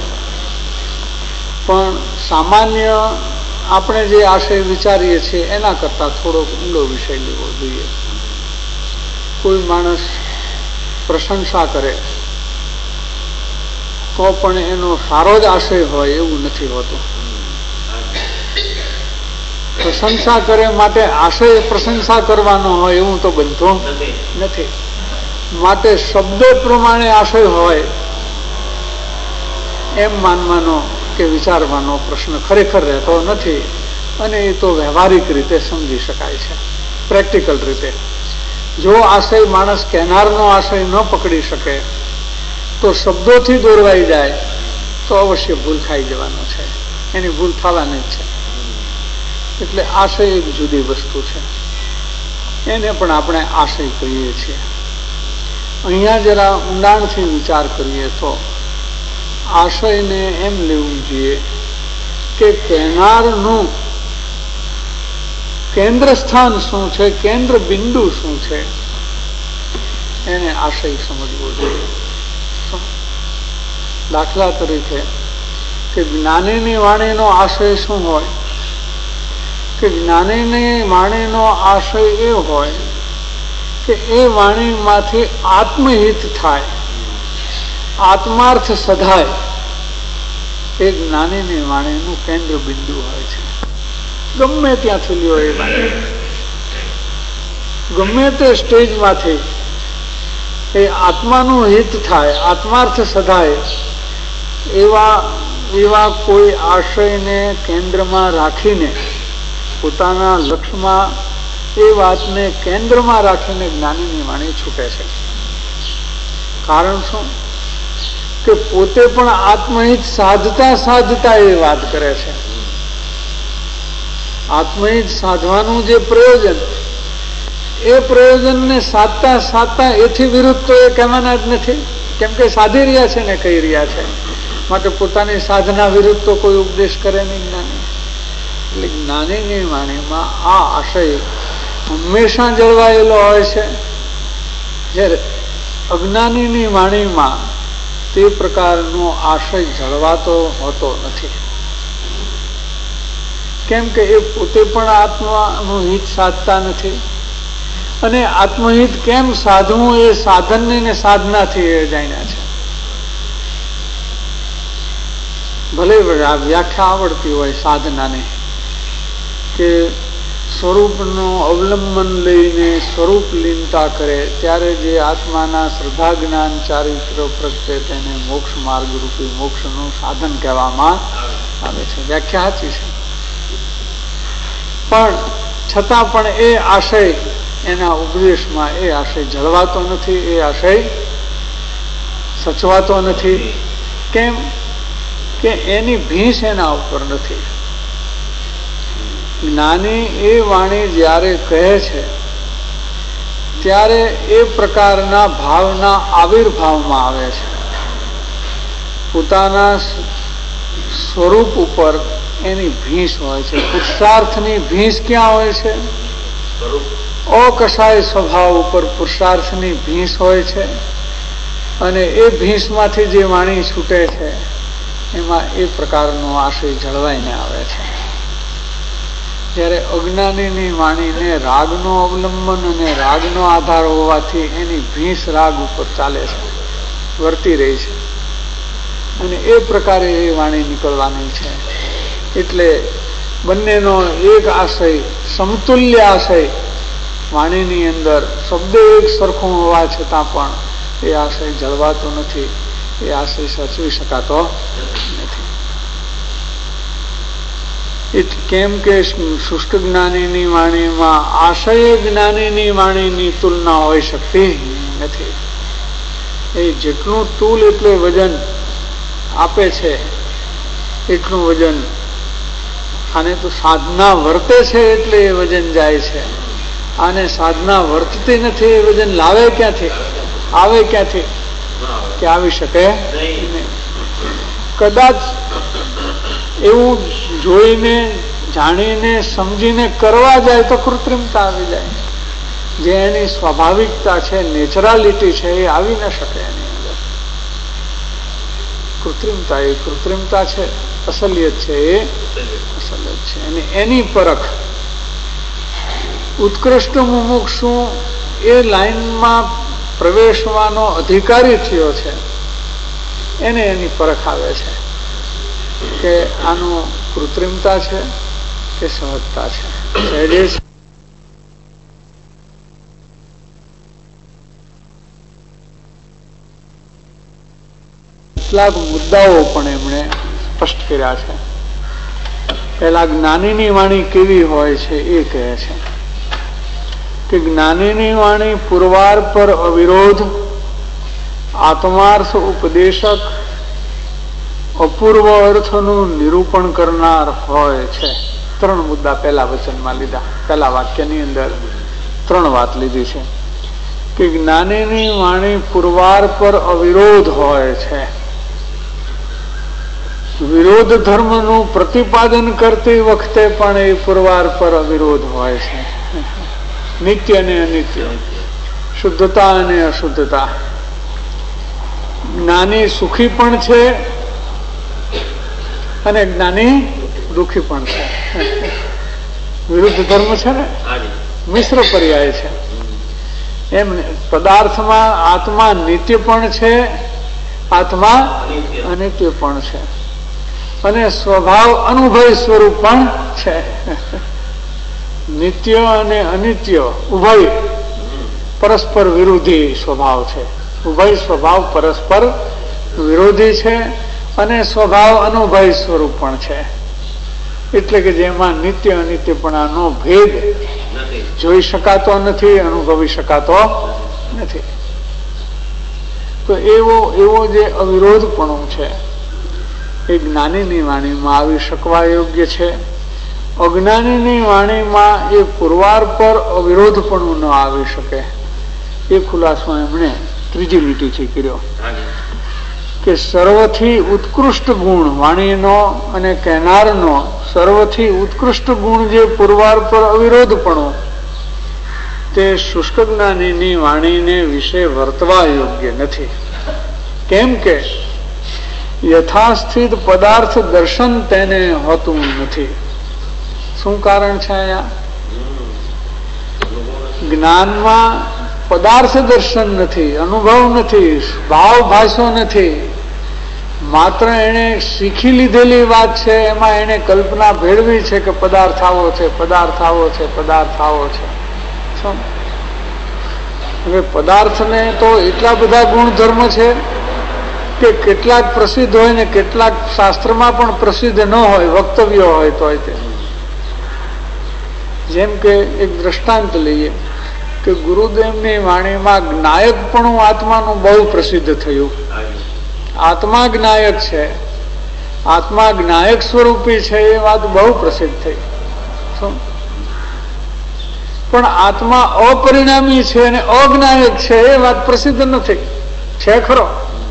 પણ સામાન્ય આપણે જે આશય વિચારીએ છીએ એના કરતા થોડોક ઊંડો વિષય લેવો જોઈએ. કોઈ માણસ પ્રશંસા કરે તો પણ એનો સારો જ આશય હોય એવું નથી હોતું. પ્રશંસા કરે માટે આશય પ્રશંસા કરવાનો હોય એવું તો બનતું નથી. માટે શબ્દ પ્રમાણે આશય હોય એમ માનવાનો કે વિચારવાનો પ્રશ્ન ખરેખર રહેતો નથી. અને એ તો વ્યવહારિક રીતે સમજી શકાય છે, પ્રેક્ટિકલ રીતે. જો આશય માણસ કહેનારનો આશય ન પકડી શકે તો શબ્દોથી દોરવાઈ જાય તો અવશ્ય ભૂલ ખાઈ જવાનો છે, એની ભૂલ થવાની જ છે. એટલે આશય એક જુદી વસ્તુ છે, એને પણ આપણે આશય કહીએ છીએ. અહીંયા જરા ઊંડાણથી વિચાર કરીએ તો આશયને એમ લેવું જોઈએ કે કહેનારનું કેન્દ્ર સ્થાન શું છે, કેન્દ્ર બિંદુ શું છે, એને આશય સમજવો જોઈએ. દાખલા તરીકે કે જ્ઞાનીની વાણીનો આશય શું હોય? કે જ્ઞાનીની વાણીનો આશય એ હોય કે એ વાણીમાંથી આત્મહિત થાય, આત્માર્થ સધાય. એ જ્ઞાનીની વાણીનું કેન્દ્ર બિંદુ હોય છે. ગમે ત્યાંથી લ્યો એ વાણી, ગમે તે સ્ટેજમાંથી એ આત્માનું હિત થાય, આત્માર્થ સધાય એવા એવા કોઈ આશયને કેન્દ્રમાં રાખીને પોતાના લક્ષ્યમાં એ વાતને કેન્દ્રમાં રાખીને જ્ઞાનીની વાણી છૂટે છે. કારણ શું? કે પોતે પણ આત્મહિત સાધતા સાધતા એ વાત કરે છે. આત્મહિત સાધવાનું જે પ્રયોજન, એ પ્રયોજનને સાધતા સાધતા એથી વિરુદ્ધ તો એ કહેવાના જ નથી. કેમ કે સાધી રહ્યા છે ને કહી રહ્યા છે, માટે પોતાની સાધના વિરુદ્ધ તો કોઈ ઉપદેશ કરે નહીં જ્ઞાની. એટલે જ્ઞાનીની વાણીમાં આ આશય હંમેશા જળવાયેલો હોય છે, જ્યારે અજ્ઞાનીની વાણીમાં તે પ્રકારનો આશય જળવાતો હોતો નથી. કેમ કે એ પોતે પણ આત્માનું હિત સાધતા નથી, અને આત્મહિત કેમ સાધવું એ સાધનની ને સાધનાથી એ જાણ્યા છે. ભલે વ્યાખ્યા આવડતી હોય સાધનાની, કે સ્વરૂપનું અવલંબન લઈને સ્વરૂપ લીનતા કરે ત્યારે જે આત્માના શ્રદ્ધા જ્ઞાન ચારિત્ર પ્રત્યે તેને મોક્ષ માર્ગ રૂપી મોક્ષનું સાધન કહેવામાં આવે છે. વ્યાખ્યા સાચી છે, પણ છતાં પણ એ આશય એના ઉપદેશમાં એ આશય જળવાતો નથી, એ આશય સચવાતો નથી. કેમ કે એની ભીંસ એના ઉપર નથી. જ્ઞાની એ વાણી જ્યારે કહે છે ત્યારે એ પ્રકારના ભાવના આવિર્ભાવમાં આવે છે. પોતાના સ્વરૂપ ઉપર એની ભીંસ હોય છે. પુરુષાર્થની ભીંસ ક્યાં હોય છે? અકશાય સ્વભાવ ઉપર પુરુષાર્થની ભીંસ હોય છે, અને એ ભીંસમાંથી જે વાણી છૂટે છે એમાં એ પ્રકારનો આશય જળવાઈને આવે છે. જ્યારે અજ્ઞાનીની વાણીને રાગનો અવલંબન અને રાગનો આધાર હોવાથી એની ભીંસ રાગ ઉપર ચાલે છે, વર્તી રહી છે, અને એ પ્રકારે એ વાણી નીકળવાની છે. એટલે બંનેનો એક આશય, સમતુલ્ય આશય વાણીની અંદર શબ્દ એક સરખો હોવા છતાં પણ એ આશય જળવાતો નથી, એ આશય સાચવી શકાતો નથી. કેમ કે શુષ્ક જ્ઞાનીની વાણીમાં આશય જ્ઞાનીની વાણીની તુલના હોઈ શકતી નથી. એ જેટલું તૂલ એટલે વજન આપે છે એટલું વજન, આને તો સાધના વર્તે છે એટલે એ વજન જાય છે, આને સાધના વર્તતી નથી એ વજન લાવે ક્યાંથી, આવે ક્યાંથી, કે આવી શકે નહીં. કદાચ એવું જોઈને જાણીને સમજીને કરવા જાય તો કૃત્રિમતા આવી જાય. જે એની સ્વાભાવિકતા છે, નેચરાલિટી છે, એ આવી ન શકે એની અંદર. કૃત્રિમતા એ કૃત્રિમતા છે, અસલિયત છે એ અસલિયત છે. અને એની પરખ ઉત્કૃષ્ટ મુમુક્ષુ એ લાઈનમાં પ્રવેશવાનો અધિકારી થયો છે એને એની પરખ આવે છે કે આનું કૃત્રિમતા છે કે સહજતા છે. કેટલાક મુદ્દાઓ પણ એમણે સ્પષ્ટ કર્યા છે. પેલા જ્ઞાનીની વાણી કેવી હોય છે એ કહે છે કે જ્ઞાનીની વાણી પુરવાર પર અવિરોધ, આત્માર્થ ઉપદેશક, અપૂર્વ અર્થનું નિરૂપણ કરનાર હોય છે. ત્રણ મુદ્દા પહેલા વચનમાં લીધા, પહેલા વાક્યની અંદર ત્રણ વાત લીધી છે કે જ્ઞાનીની વાણી પુરવાર પર અવિરોધ હોય છે. વિરોધ ધર્મનું પ્રતિપાદન કરતી વખતે પણ એ પુરવાર પર અવિરોધ હોય છે. નિત્ય અને અનિત્ય, શુદ્ધતા અને અશુદ્ધતા. જ્ઞાની સુખી પણ છે અને જ્ઞાની દુઃખી પણ છે. વિરુદ્ધ ધર્મ છે ને, મિશ્ર પર્યાય છે. એમ પદાર્થમાં આત્મા નિત્ય પણ છે, આત્મા અનિત્ય પણ છે, અને સ્વભાવ અનુભય સ્વરૂપ પણ છે. નિત્ય અને અનિત્ય ઉભય પરસ્પર વિરોધી સ્વભાવ છે. ઉભય સ્વભાવ પરસ્પર વિરોધી છે અને સ્વભાવ અનુભય સ્વરૂપ પણ છે. એટલે કે જેમાં નિત્ય અનિત્યપણાનો ભેદ જોઈ શકાતો નથી, અનુભવી શકાતો નથી. તો એવો એવો જે અવિરોધપણું છે એ જ્ઞાનીની વાણીમાં આવી શકવા યોગ્ય છે. અજ્ઞાનીની વાણીમાં એ પુરવાર પર અવિરોધપણું ન આવી શકે. એ ખુલાસો એમણે ત્રીજી લીટીથી કર્યો કે સર્વથી ઉત્કૃષ્ટ ગુણ વાણીનો અને કહેનારનો સર્વથી ઉત્કૃષ્ટ ગુણ જે પુરવાર પર અવિરોધપણું તે શુષ્ક જ્ઞાનીની વાણીને વિશે વર્તવા યોગ્ય નથી. કેમ કે યથાસ્થિત પદાર્થ દર્શન તેને હોતું નથી. શું કારણ છે? અહીંયા જ્ઞાનમાં પદાર્થ દર્શન નથી, અનુભવ નથી, ભાવ ભાષો નથી. માત્ર એને શીખી લીધેલી વાત છે, એમાં એને કલ્પના ભેળવી છે કે પદાર્થ આવો છે, પદાર્થ આવો છે, પદાર્થ આવો છે. હવે પદાર્થને તો એટલા બધા ગુણધર્મ છે કે કેટલાક પ્રસિદ્ધ હોય ને કેટલાક શાસ્ત્રમાં પણ પ્રસિદ્ધ ન હોય, વક્તવ્ય હોય તો તે. જેમ કે એક દ્રષ્ટાંત લઈએ કે ગુરુદેવની વાણીમાં જ્ઞાયકપણું આત્માનું બહુ પ્રસિદ્ધ થયું. આત્મા જ્ઞાયક છે, આત્મા જ્ઞાયક સ્વરૂપી છે, એ વાત બહુ પ્રસિદ્ધ થઈ. પણ આત્મા અપરિણામી છે અને અજ્ઞાયક છે એ વાત પ્રસિદ્ધ નથી. છે ખરો,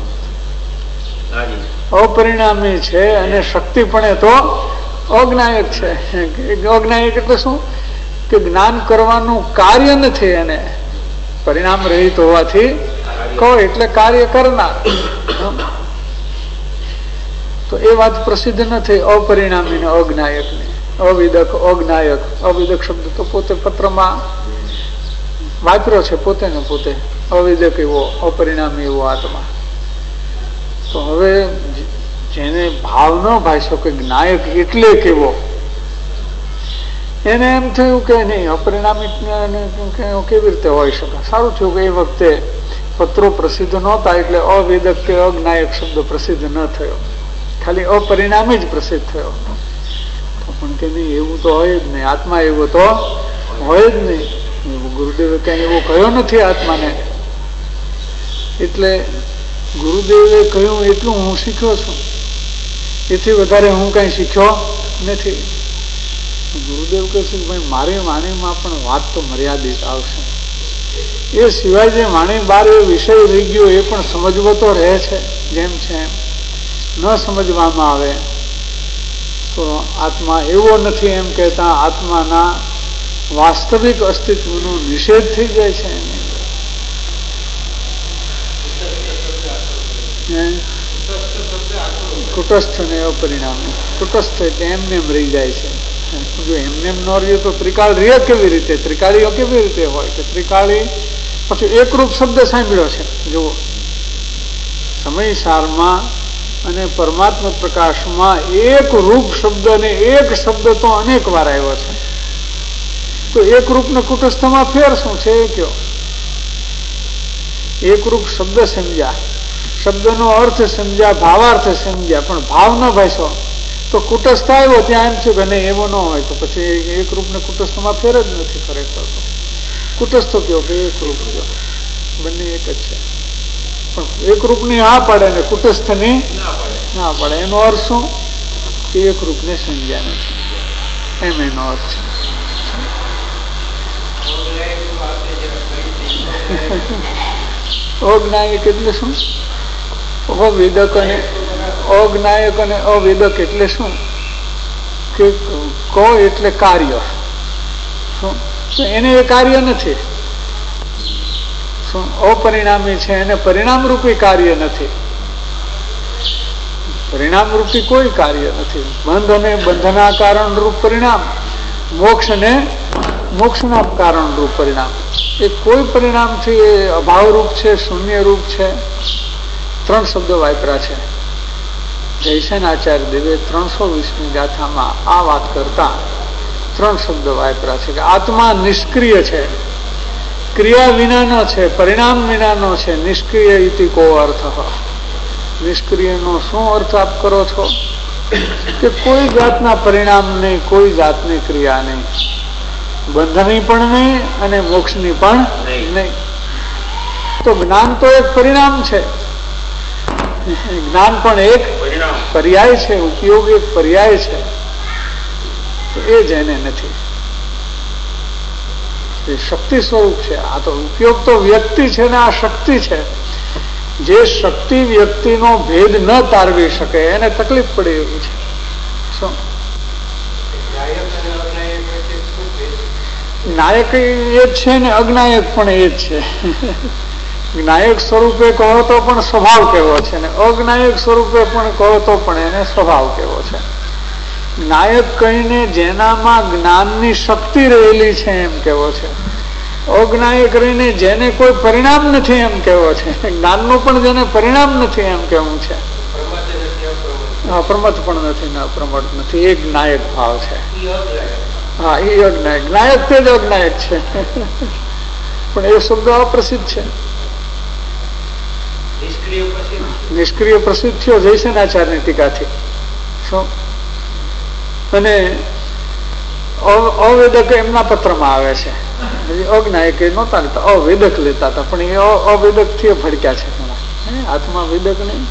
અપરિણામી છે અને શક્તિપણે તો અજ્ઞાયક છે. અજ્ઞાયક એટલે શું કે જ્ઞાન કરવાનું કાર્ય નથી, એને પરિણામ રહિત હોવાથી કહો એટલે કાર્ય કરનાર. તો એ વાત પ્રસિદ્ધ નથી અપરિણામી ને અજ્ઞાયક ને. અવિદક, અજ્ઞાયક, અવિદક શબ્દ તો પોતે પત્રમાં વાપર્યો છે, પોતે ને પોતે અવિદક એવો અપરિણામી એવો આત્મા. તો હવે જેને ભાવ ન ભાષ્યો કે જ્ઞાયક એટલે કેવો, એને એમ થયું કે નહીં, અપરિણામી કેવી રીતે હોય શકે. સારું થયું કે એ વખતે પત્રો પ્રસિદ્ધ નહોતા, એટલે અવેદક કે અજ્ઞાયક શબ્દ પ્રસિદ્ધ ન થયો, ખાલી અપરિણામી જ પ્રસિદ્ધ થયો. પણ કે નહીં, એવું તો હોય જ નહીં, આત્મા એવો તો હોય જ નહીં. ગુરુદેવે કઈ એવો કહ્યો નથી આત્માને. એટલે ગુરુદેવે કહ્યું એટલું હું શીખ્યો છું, એથી વધારે હું કઈ શીખ્યો નથી. ગુરુદેવ કહે છે કે ભાઈ મારી વાણીમાં પણ વાત તો મર્યાદિત આવશે, એ સિવાય જે વાણી બાર એ વિષય રહી ગયો એ પણ સમજવો તો રહે છે. જેમ છે એમ ન સમજવામાં આવે તો આત્મા એવો નથી એમ કહેતા આત્માના વાસ્તવિક અસ્તિત્વનો નિષેધ થઈ જાય છે. કુટસ્થ ને અપરિણામી. કુટસ્થ એટલે એમને એમ રહી જાય છે. જો એમને એમ ન રહીએ તો ત્રિકાળ રહે કેવી રીતે? ત્રિકાળીઓ કેવી રીતે હોય કે ત્રિકાળી પછી એકરૂપ શબ્દ સાંભળ્યો છે. જુઓ, સમય સારમાં અને પરમાત્મા પ્રકાશમાં એક રૂપ શબ્દ ને એક શબ્દ તો અનેક વાર આવ્યો છે. તો એક રૂપ ને કુટસ્થમાં ફેર શું છે એ કયો? એક રૂપ શબ્દ સમજ્યા, શબ્દનો અર્થ સમજ્યા, ભાવાર્થ સમજ્યા, પણ ભાવ ન ભાષો તો કુટસ્થ આવ્યો ત્યાં એમ થયું કે નહીં એવો ન હોય, તો પછી એક રૂપ ને કુટસ્થમાં ફેર જ નથી ખરેખર. કુટસ્થ કયો કે એક રૂપ કયો, બંને એક જ છે. પણ એક રૂપ ની હા પાડે ને કુટસ્થ ની ના પાડે. એનો અર્થ શું? કે એક રૂપ ને સમજ્યા નથી, એમ એનો અર્થ છે. અજ્ઞાયક એટલે શું? અવેદક અને અજ્ઞાયક અને અવેદક એટલે શું? કે ક એટલે કાર્ય. શું? એને એ કાર્ય નથી. શું? અપરિણામી છે, એને પરિણામ રૂપી કાર્ય નથી. પરિણામ રૂપી કોઈ કાર્ય નથી. બંધ અને બંધના કારણ રૂપ પરિણામ, મોક્ષ ને મોક્ષના કારણ રૂપ પરિણામ, એ કોઈ પરિણામથી એ અભાવ રૂપ છે, શૂન્ય રૂપ છે. ત્રણ શબ્દો વાપર્યા છે જયસેન આચાર્ય દેવે ત્રણસો વીસની ગાથામાં. આ વાત કરતા ત્રણ શબ્દો વાપર્યા છે કે આત્મા નિષ્ક્રિય છે, ક્રિયા વિનાનો છે, પરિણામ વિનાનો છે. નિષ્ક્રિય ઇતિ કો અર્થ. નિષ્ક્રિયનો શું અર્થ આપ કરો છો? કે કોઈ જાતના પરિણામ નહીં, કોઈ જાતની ક્રિયા નહીં, બંધની પણ નહીં અને મોક્ષની પણ નહીં. તો જ્ઞાન તો એક પરિણામ છે, જ્ઞાન પણ એક પર્યાય છે, ઉપયોગ એક પર્યાય છે. તો એ જ એને નથી, એ શક્તિ સ્વરૂપ છે. આ તો ઉપયોગ તો વ્યક્તિ છે ને આ શક્તિ છે. જે શક્તિ વ્યક્તિનો ભેદ ન તારવી શકે એને તકલીફ પડે એવું છે. શું? નાયક એ જ છે ને અજ્ઞાયક પણ એ જ છે. જ્ઞાયક સ્વરૂપે કહો તો પણ સ્વભાવ કેવો છે ને અજ્ઞાયક સ્વરૂપે પણ કહો તો પણ એને સ્વભાવ કેવો છે. જ્ઞાયક કહીને જેનામાં જ્ઞાનની શક્તિ રહેલી છે એમ કેવો છે. અજ્ઞાયક રહીને જેને કોઈ પરિણામ નથી એમ કેવો છે. જ્ઞાનનું પણ જેને પરિણામ નથી એમ કેવું છે. અપ્રમત પણ નથી ને અપ્રમત નથી, એ જ્ઞાયક ભાવ છે. હા, એ અજ્ઞાયક. જ્ઞાયક તે જ અજ્ઞાયક છે, પણ એ શબ્દ અપ્રસિદ્ધ છે. નિષ્ક્રિય પ્રસિદ્ધ થયો જયસેનાચાર્યની ટીકાથી. શું? અને અવેદક એમના પત્રમાં આવે છે. અજ્ઞાયક એ નહોતા લેતા, અવેદક લેતા હતા, પણ એ અવેદક થી ભડક્યા છે. આત્મા વેદક નહીં.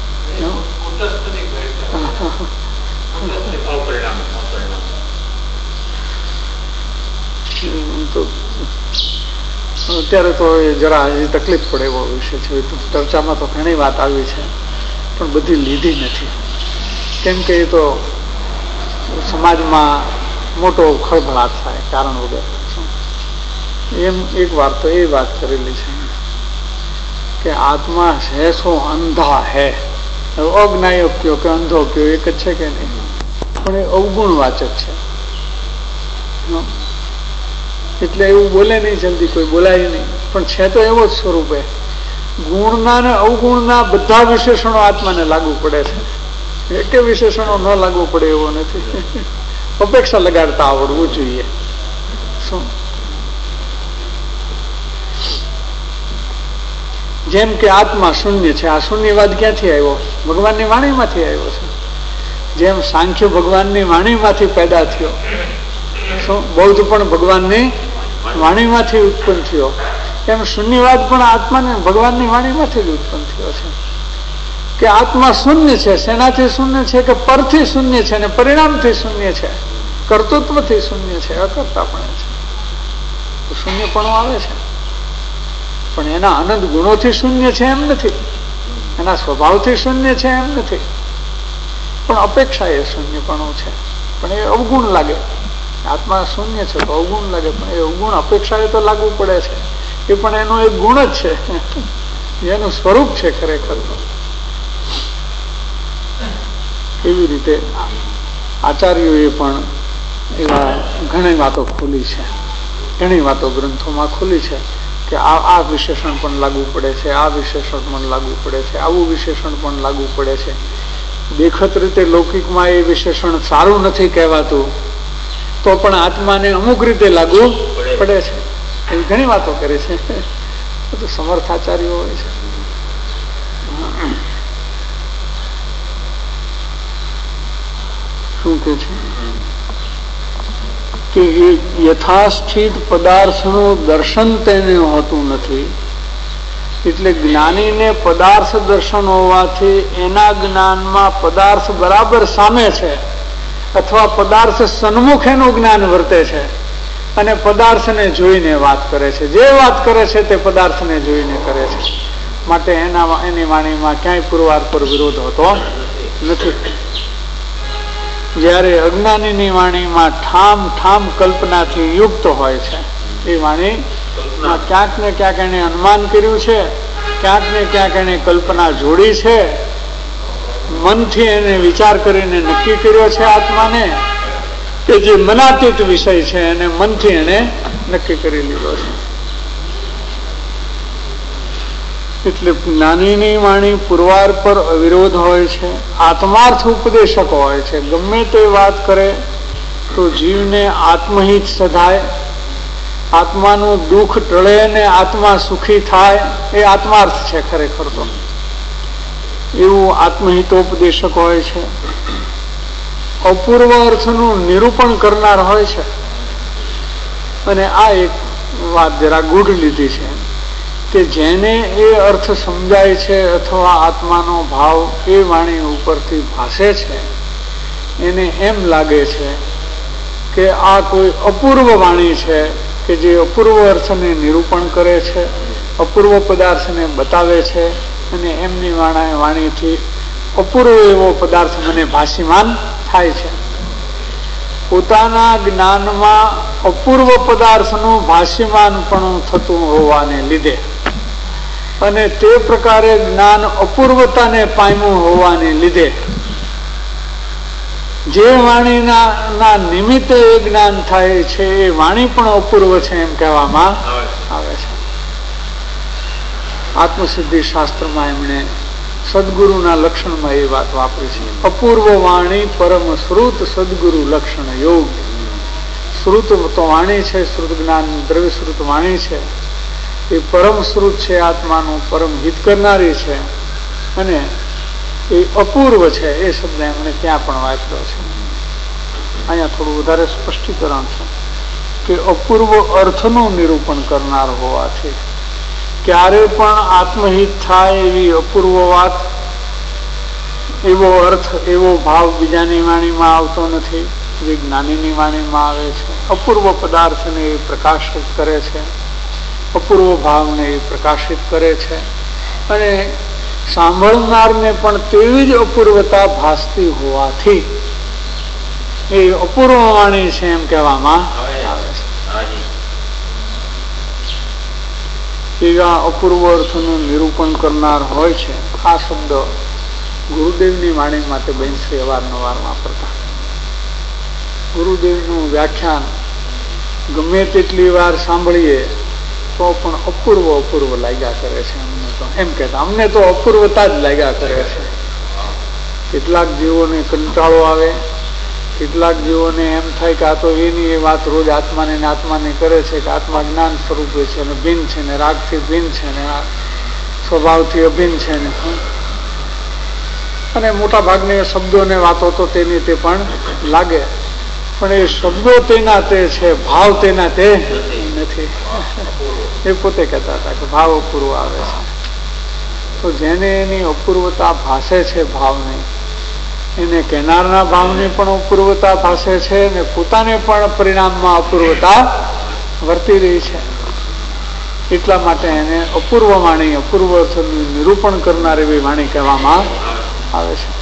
અત્યારે તો જરા હજી તકલીફ પડે એવો વિષય છે. ચર્ચામાં તો ઘણી વાત આવી છે પણ બધી લીધી નથી, કેમ કે એ તો સમાજમાં મોટો ખળભળાટ થાય કારણ વગર. એમ એક વાર તો એ વાત કરેલી છે કે આત્મા છે સો અંધા હે. અજ્ઞાયક કયો કે અંધો કયો એક જ છે કે નહીં, પણ એ અવગુણ વાચક છે. એટલે એવું બોલે નહીં, જલ્દી કોઈ બોલાય નહીં, પણ છે તો એવો જ સ્વરૂપે. ગુણના ને અવગુણના બધા વિશેષણો આત્માને લાગુ પડે છે. એકે વિશેષણો ન લાગુ પડે એવો નથી. અપેક્ષા લગાડતા આવડવું જોઈએ. શું જેમ કે આત્મા શૂન્ય છે, આ શૂન્યવાદ ક્યાંથી આવ્યો? ભગવાનની વાણીમાંથી આવ્યો છે. જેમ સાંખ્ય ભગવાનની વાણીમાંથી પેદા થયો, શું બૌદ્ધ પણ ભગવાનની વાણીમાંથી ઉત્પન્ન થયો, એમ શૂન્યવાદ પણ આત્માને ભગવાનની વાણીમાંથી જ ઉત્પન્ન થયો છે. કે આત્મા શૂન્ય છે. શેનાથી શૂન્ય છે? કે પરથી શૂન્ય છે અને પરિણામથી શૂન્ય છે, કર્તૃત્વથી શૂન્ય છે, અકર્તાપણે છે. તો શૂન્યપણું આવે છે, પણ એના અનંત ગુણોથી શૂન્ય છે એમ નથી, એના સ્વભાવથી શૂન્ય છે એમ નથી, પણ અપેક્ષા એ શૂન્યપણું છે. પણ એ અવગુણ લાગે. આત્મા શૂન્ય છે તો અવગુણ લાગે, પણ એ અવગુણ અપેક્ષા એ તો લાગવું પડે છે. એ પણ એનો એક ગુણ જ છે, એનું સ્વરૂપ છે ખરેખર. એવી રીતે આચાર્યોએ પણ એવા ઘણી વાતો ખોલી છે, ઘણી વાતો ગ્રંથોમાં ખોલી છે કે આ આ વિશેષણ પણ લાગુ પડે છે, આ વિશેષણ પણ લાગુ પડે છે, આવું વિશેષણ પણ લાગુ પડે છે. દેખત રીતે લૌકિકમાં એ વિશેષણ સારું નથી કહેવાતું, તો પણ આત્માને અમુક રીતે લાગુ પડે છે. એવી ઘણી વાતો કરે છે. બધું સમર્થાચાર્યો હોય છે. શું કે છે કે યથાસ્થિત પદાર્થનું દર્શન તેને હોતું નથી. એટલે જ્ઞાનીને પદાર્થ દર્શન હોવાથી એના જ્ઞાનમાં પદાર્થ બરાબર સામે છે, અથવા પદાર્થ સન્મુખ એનું જ્ઞાન વર્તે છે અને પદાર્થને જોઈને વાત કરે છે. જે વાત કરે છે તે પદાર્થને જોઈને કરે છે. માટે એના એની વાણીમાં ક્યાંય પુરવાર પર વિરોધ હોતો નથી. જયારે અજ્ઞાનીની વાણીમાં ઠામ ઠામ કલ્પનાથી યુક્ત હોય છે, એ વાણી ક્યાંક ને ક્યાંક એને અનુમાન કર્યું છે, ક્યાંક ને ક્યાંક એને કલ્પના જોડી છે, મનથી એને વિચાર કરીને નક્કી કર્યો છે આત્માને, કે જે મનાતીત વિષય છે એને મનથી એને નક્કી કરી લીધો છે. એટલે જ્ઞાનીની વાણી પુરવાર પર અવિરોધ હોય છે, આત્માર્થ ઉપદેશક હોય છે. ગમે તે વાત કરે તો જીવને આત્મહિત સધાય, આત્માનું દુઃખ ટળે ને આત્મા સુખી થાય, એ આત્માર્થ છે ખરેખર તો. એવું આત્મહિતોપદેશક હોય છે. અપૂર્વ અર્થનું નિરૂપણ કરનાર હોય છે. અને આ એક વાત જરા ગૂઢ લીધી છે કે જેને એ અર્થ સમજાય છે અથવા આત્માનો ભાવ એ વાણી ઉપરથી ભાસે છે, એને એમ લાગે છે કે આ કોઈ અપૂર્વ વાણી છે કે જે અપૂર્વ અર્થને નિરૂપણ કરે છે, અપૂર્વ પદાર્થને બતાવે છે, અને એમની વાણા વાણીથી અપૂર્વ એવો પદાર્થ મને ભાષીમાન થાય છે. પોતાના જ્ઞાનમાં અપૂર્વ પદાર્થનું ભાષીમાનપણું થતું હોવાને લીધે અને તે પ્રકારે જ્ઞાન અપૂર્વતાને પામ્યું હોવાને લીધે જે વાણીના ના નિમિત્તે એ જ્ઞાન થાય છે એ વાણી પણ અપૂર્વ છે એમ કહેવામાં આવે છે. આત્મસિદ્ધિ શાસ્ત્રમાં એમણે સદગુરુના લક્ષણમાં એ વાત વાપરી છે. અપૂર્વ વાણી પરમ શ્રુત સદગુરુ લક્ષણ યોગ. શ્રુત તો વાણી છે, શ્રુત જ્ઞાન દ્રવ્ય શ્રુત વાણી છે, એ પરમ શ્રુત છે, આત્માનું પરમ હિત કરનારી છે, અને એ અપૂર્વ છે. એ શબ્દ એમણે ત્યાં પણ વાપર્યો છે. અહીંયા થોડું વધારે સ્પષ્ટીકરણ છે કે અપૂર્વ અર્થનું નિરૂપણ કરનાર હોવાથી ક્યારે પણ આત્મહિત થાય એવી અપૂર્વ વાત, એવો અર્થ, એવો ભાવ બીજાની વાણીમાં આવતો નથી, જે જ્ઞાનીની વાણીમાં આવે છે. અપૂર્વ પદાર્થને એ પ્રકાશિત કરે છે, અપૂર્વ ભાવને એ પ્રકાશિત કરે છે, અને સાંભળનારને પણ તેવી જ અપૂર્વતા ભાસતી હોવાથી એ અપૂર્વ વાણી છે એમ કહેવામાં આવે છે. એવા અપૂર્વ અર્થનું નિરૂપણ કરનાર હોય છે. આ શબ્દ ગુરુદેવની વાણી માટે બહેનશ્રી અવારનવાર વાપરતા. ગુરુદેવનું વ્યાખ્યાન ગમે તેટલી વાર સાંભળીએ તો પણ અપૂર્વ અપૂર્વ લાગ્યા કરે છે. અમને તો એમ કહેતા, અમને તો અપૂર્વતા જ લાગ્યા કરે છે. કેટલાક જીવોને કંટાળો આવે, કેટલાક જીવોને એમ થાય કે આ તો એની એ વાત રોજ આત્માને ને આત્માને કરે છે કે આત્મા જ્ઞાન સ્વરૂપે છે ને ભિન્ન છે ને રાગથી ભિન્ન છે ને સ્વભાવથી અભિન્ન છે ને, અને મોટા ભાગની શબ્દો ને વાતો તો તેની તે પણ લાગે, પણ એ શબ્દો તેના તે છે, ભાવ તેના તે નથી. એ પોતે કહેતા હતા કે ભાવ અપૂર્વ આવે છે. તો જેને એની અપૂર્વતા ભાસે છે ભાવની, એને કહેનારના ભાવની પણ અપૂર્વતા ભાસે છે ને પોતાને પણ પરિણામમાં અપૂર્વતા વર્તી રહી છે. એટલા માટે એને અપૂર્વ વાણી, અપૂર્વ અર્થનું નિરૂપણ કરનાર એવી વાણી કહેવામાં આવે છે.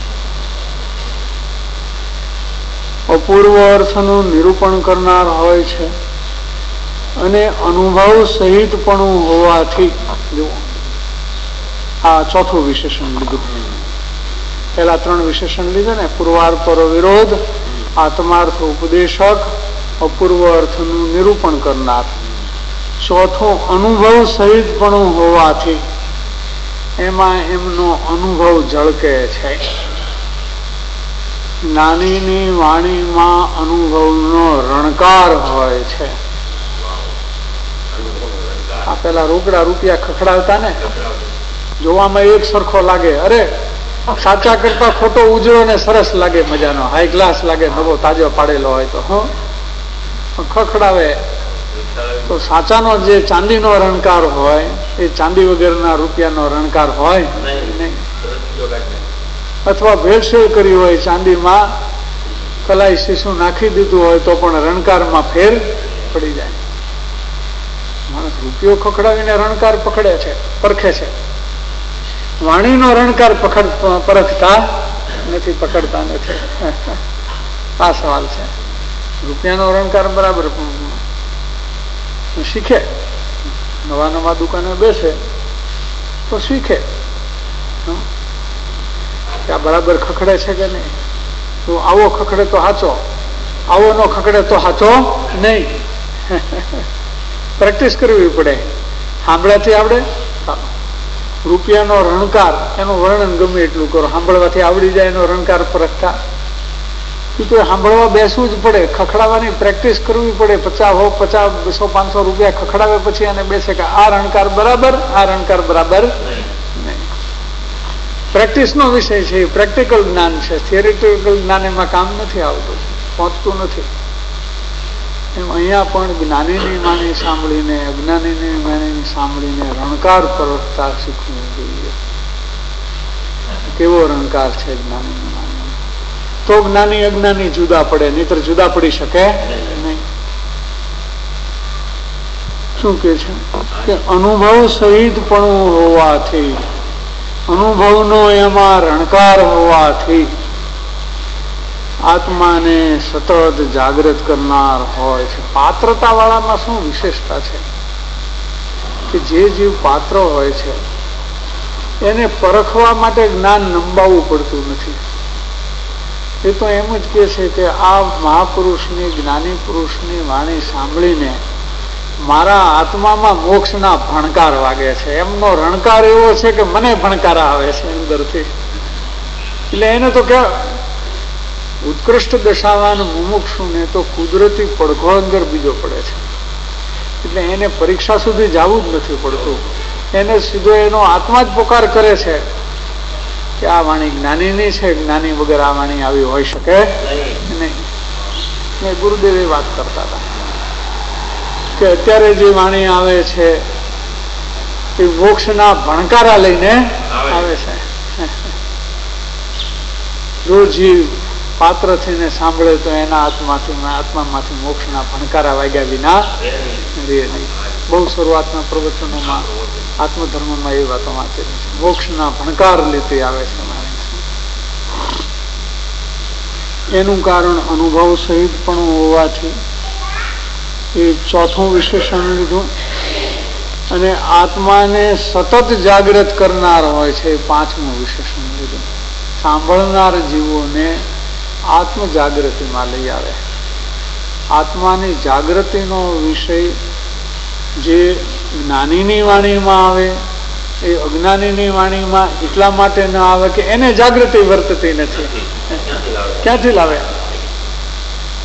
અપૂર્વ અર્થનું નિરૂપણ કરનાર હોય છે અને અનુભવ સહિતપણું હોવાથી, જુઓ આ ચોથું વિશેષણ લીધું. પેલા ત્રણ વિશેષણ લીધા ને, પૂર્વાર પર વિરોધ, આત્માર્થ ઉપદેશક, અપૂર્વ અર્થનું નિરૂપણ કરનાર. ચોથો અનુભવ સહિતપણું હોવાથી એમાં એમનો અનુભવ ઝળકે છે. જ્ઞાનીની વાણીમાં અનુભવનો રણકાર હોય છે. આ પેલા રોકડા રૂપિયા ખખડાવતા ને, જોવામાં એક સરખો લાગે, અરે સાચા કરતા ખોટો ઉજળો ને સરસ લાગે, મજાનો હાઈ ક્લાસ લાગે, નવો તાજો પાડેલો હોય તો હ ખખડાવે તો સાચાનો જે ચાંદીનો રણકાર હોય એ ચાંદી વગરના રૂપિયાનો રણકાર હોય નહીં. અથવા ભેળસેળ કરી હોય, ચાંદીમાં કલાઈ શીશું નાખી દીધું હોય તો પણ રણકારમાં ફેર પડી જાય. માણસ રૂપિયો ખખડાવીને રણકાર પકડે છે, પરખે છે. વાણીનો રણકાર પકડ પરખતા નથી, પકડતા નથી. આ સવાલ છે. રૂપિયાનો રણકાર બરાબર શીખે, નવા નવા દુકાને બેસે તો શીખે કે આ બરાબર ખખડે છે કે નહીં. તો આવો ખખડે તો સાચો, આવો નો ખખડે તો સાચો નહીં. પ્રેક્ટિસ કરવી પડે. સાંભળ્યાથી આવડે. રૂપિયાનો રણકાર, એનું વર્ણન ગમે એટલું કરો, સાંભળવાથી આવડી જાય એનો રણકાર પરખતા. તો સાંભળવા બેસવું જ પડે, ખખડાવવાની પ્રેક્ટિસ કરવી પડે. પચાસ હો પચાસ બસો પાંચસો રૂપિયા ખખડાવે પછી એને બેસે કે આ રણકાર બરાબર, આ રણકાર બરાબર નહીં. પ્રેક્ટિસ નો વિષય છે, પ્રેક્ટિકલ જ્ઞાન છે. થિયરિટિકલ જ્ઞાન એમાં કામ નથી આવતું, પહોંચતું નથી. એમ અહીંયા પણ જ્ઞાનીની વાણી સાંભળીને, અજ્ઞાનીની વાણી સાંભળીને રણકાર પરખતા શીખવું જોઈએ. કેવો રણકાર છે જ્ઞાનીની વાણી, તો જ્ઞાની અજ્ઞાની જુદા પડે, નહીતર જુદા પડી શકે નહીં. શું કે છે કે અનુભવ સહિતપણું હોવાથી, અનુભવનો એમાં રણકાર હોવાથી આત્માને સતત જાગૃત કરનાર હોય છે. પાત્રતા વાળામાં શું વિશેષતા છે કે જે જીવ પાત્ર હોય છે એને પરખવા માટે જ્ઞાન નંબાવવું પડતું નથી. એ તો એમ જ કે છે કે આ મહાપુરુષની, જ્ઞાની પુરુષની વાણી સાંભળીને મારા આત્મામાં મોક્ષના ભણકાર વાગે છે. એમનો રણકાર એવો છે કે મને ભણકાર આવે છે અંદરથી. એટલે એને તો કે ઉત્કૃષ્ટ દશાવાન મુમુક્ષુને તો કુદરતી પડઘો અંદર બીજો પડે છે. એટલે એને પરીક્ષા સુધી જવું જ નથી પડતું. એને સીધો એનો આત્મા જ પોકાર કરે છે કે આ વાણી જ્ઞાનીની છે, જ્ઞાની વગર આ વાણી આવી હોઈ શકે નહીં. ગુરુદેવ એ વાત કરતા હતા કે અત્યારે જે વાણી આવે છે એ મોક્ષના ભણકારા લઈને આવે છે. જો જીવ પાત્ર થઈને સાંભળે તો એના આત્માથી આત્મામાંથી મોક્ષના ભણકારા વાગ્યા વિના રહે નહીં. બહુ શરૂઆતના પ્રવચનોમાં આત્મધર્મમાં એ વાતો વાંચેલી છે. મોક્ષના ભણકાર લેતી આવે છે. એનું કારણ અનુભવ સહિત પણ હોવાથી એ ચોથું વિશેષણ લીધું. અને આત્માને સતત જાગૃત કરનાર હોય છે એ પાંચમું વિશેષણ લીધું. સાંભળનાર જીવોને આત્મ જાગૃતિમાં લઈ આવે. આત્માની જાગૃતિનો વિષય જે જ્ઞાનીની વાણીમાં આવે એ અજ્ઞાનીની વાણીમાં એટલા માટે ન આવે કે એને જાગૃતિ વર્તતી નથી. ક્યાંથી લાવે?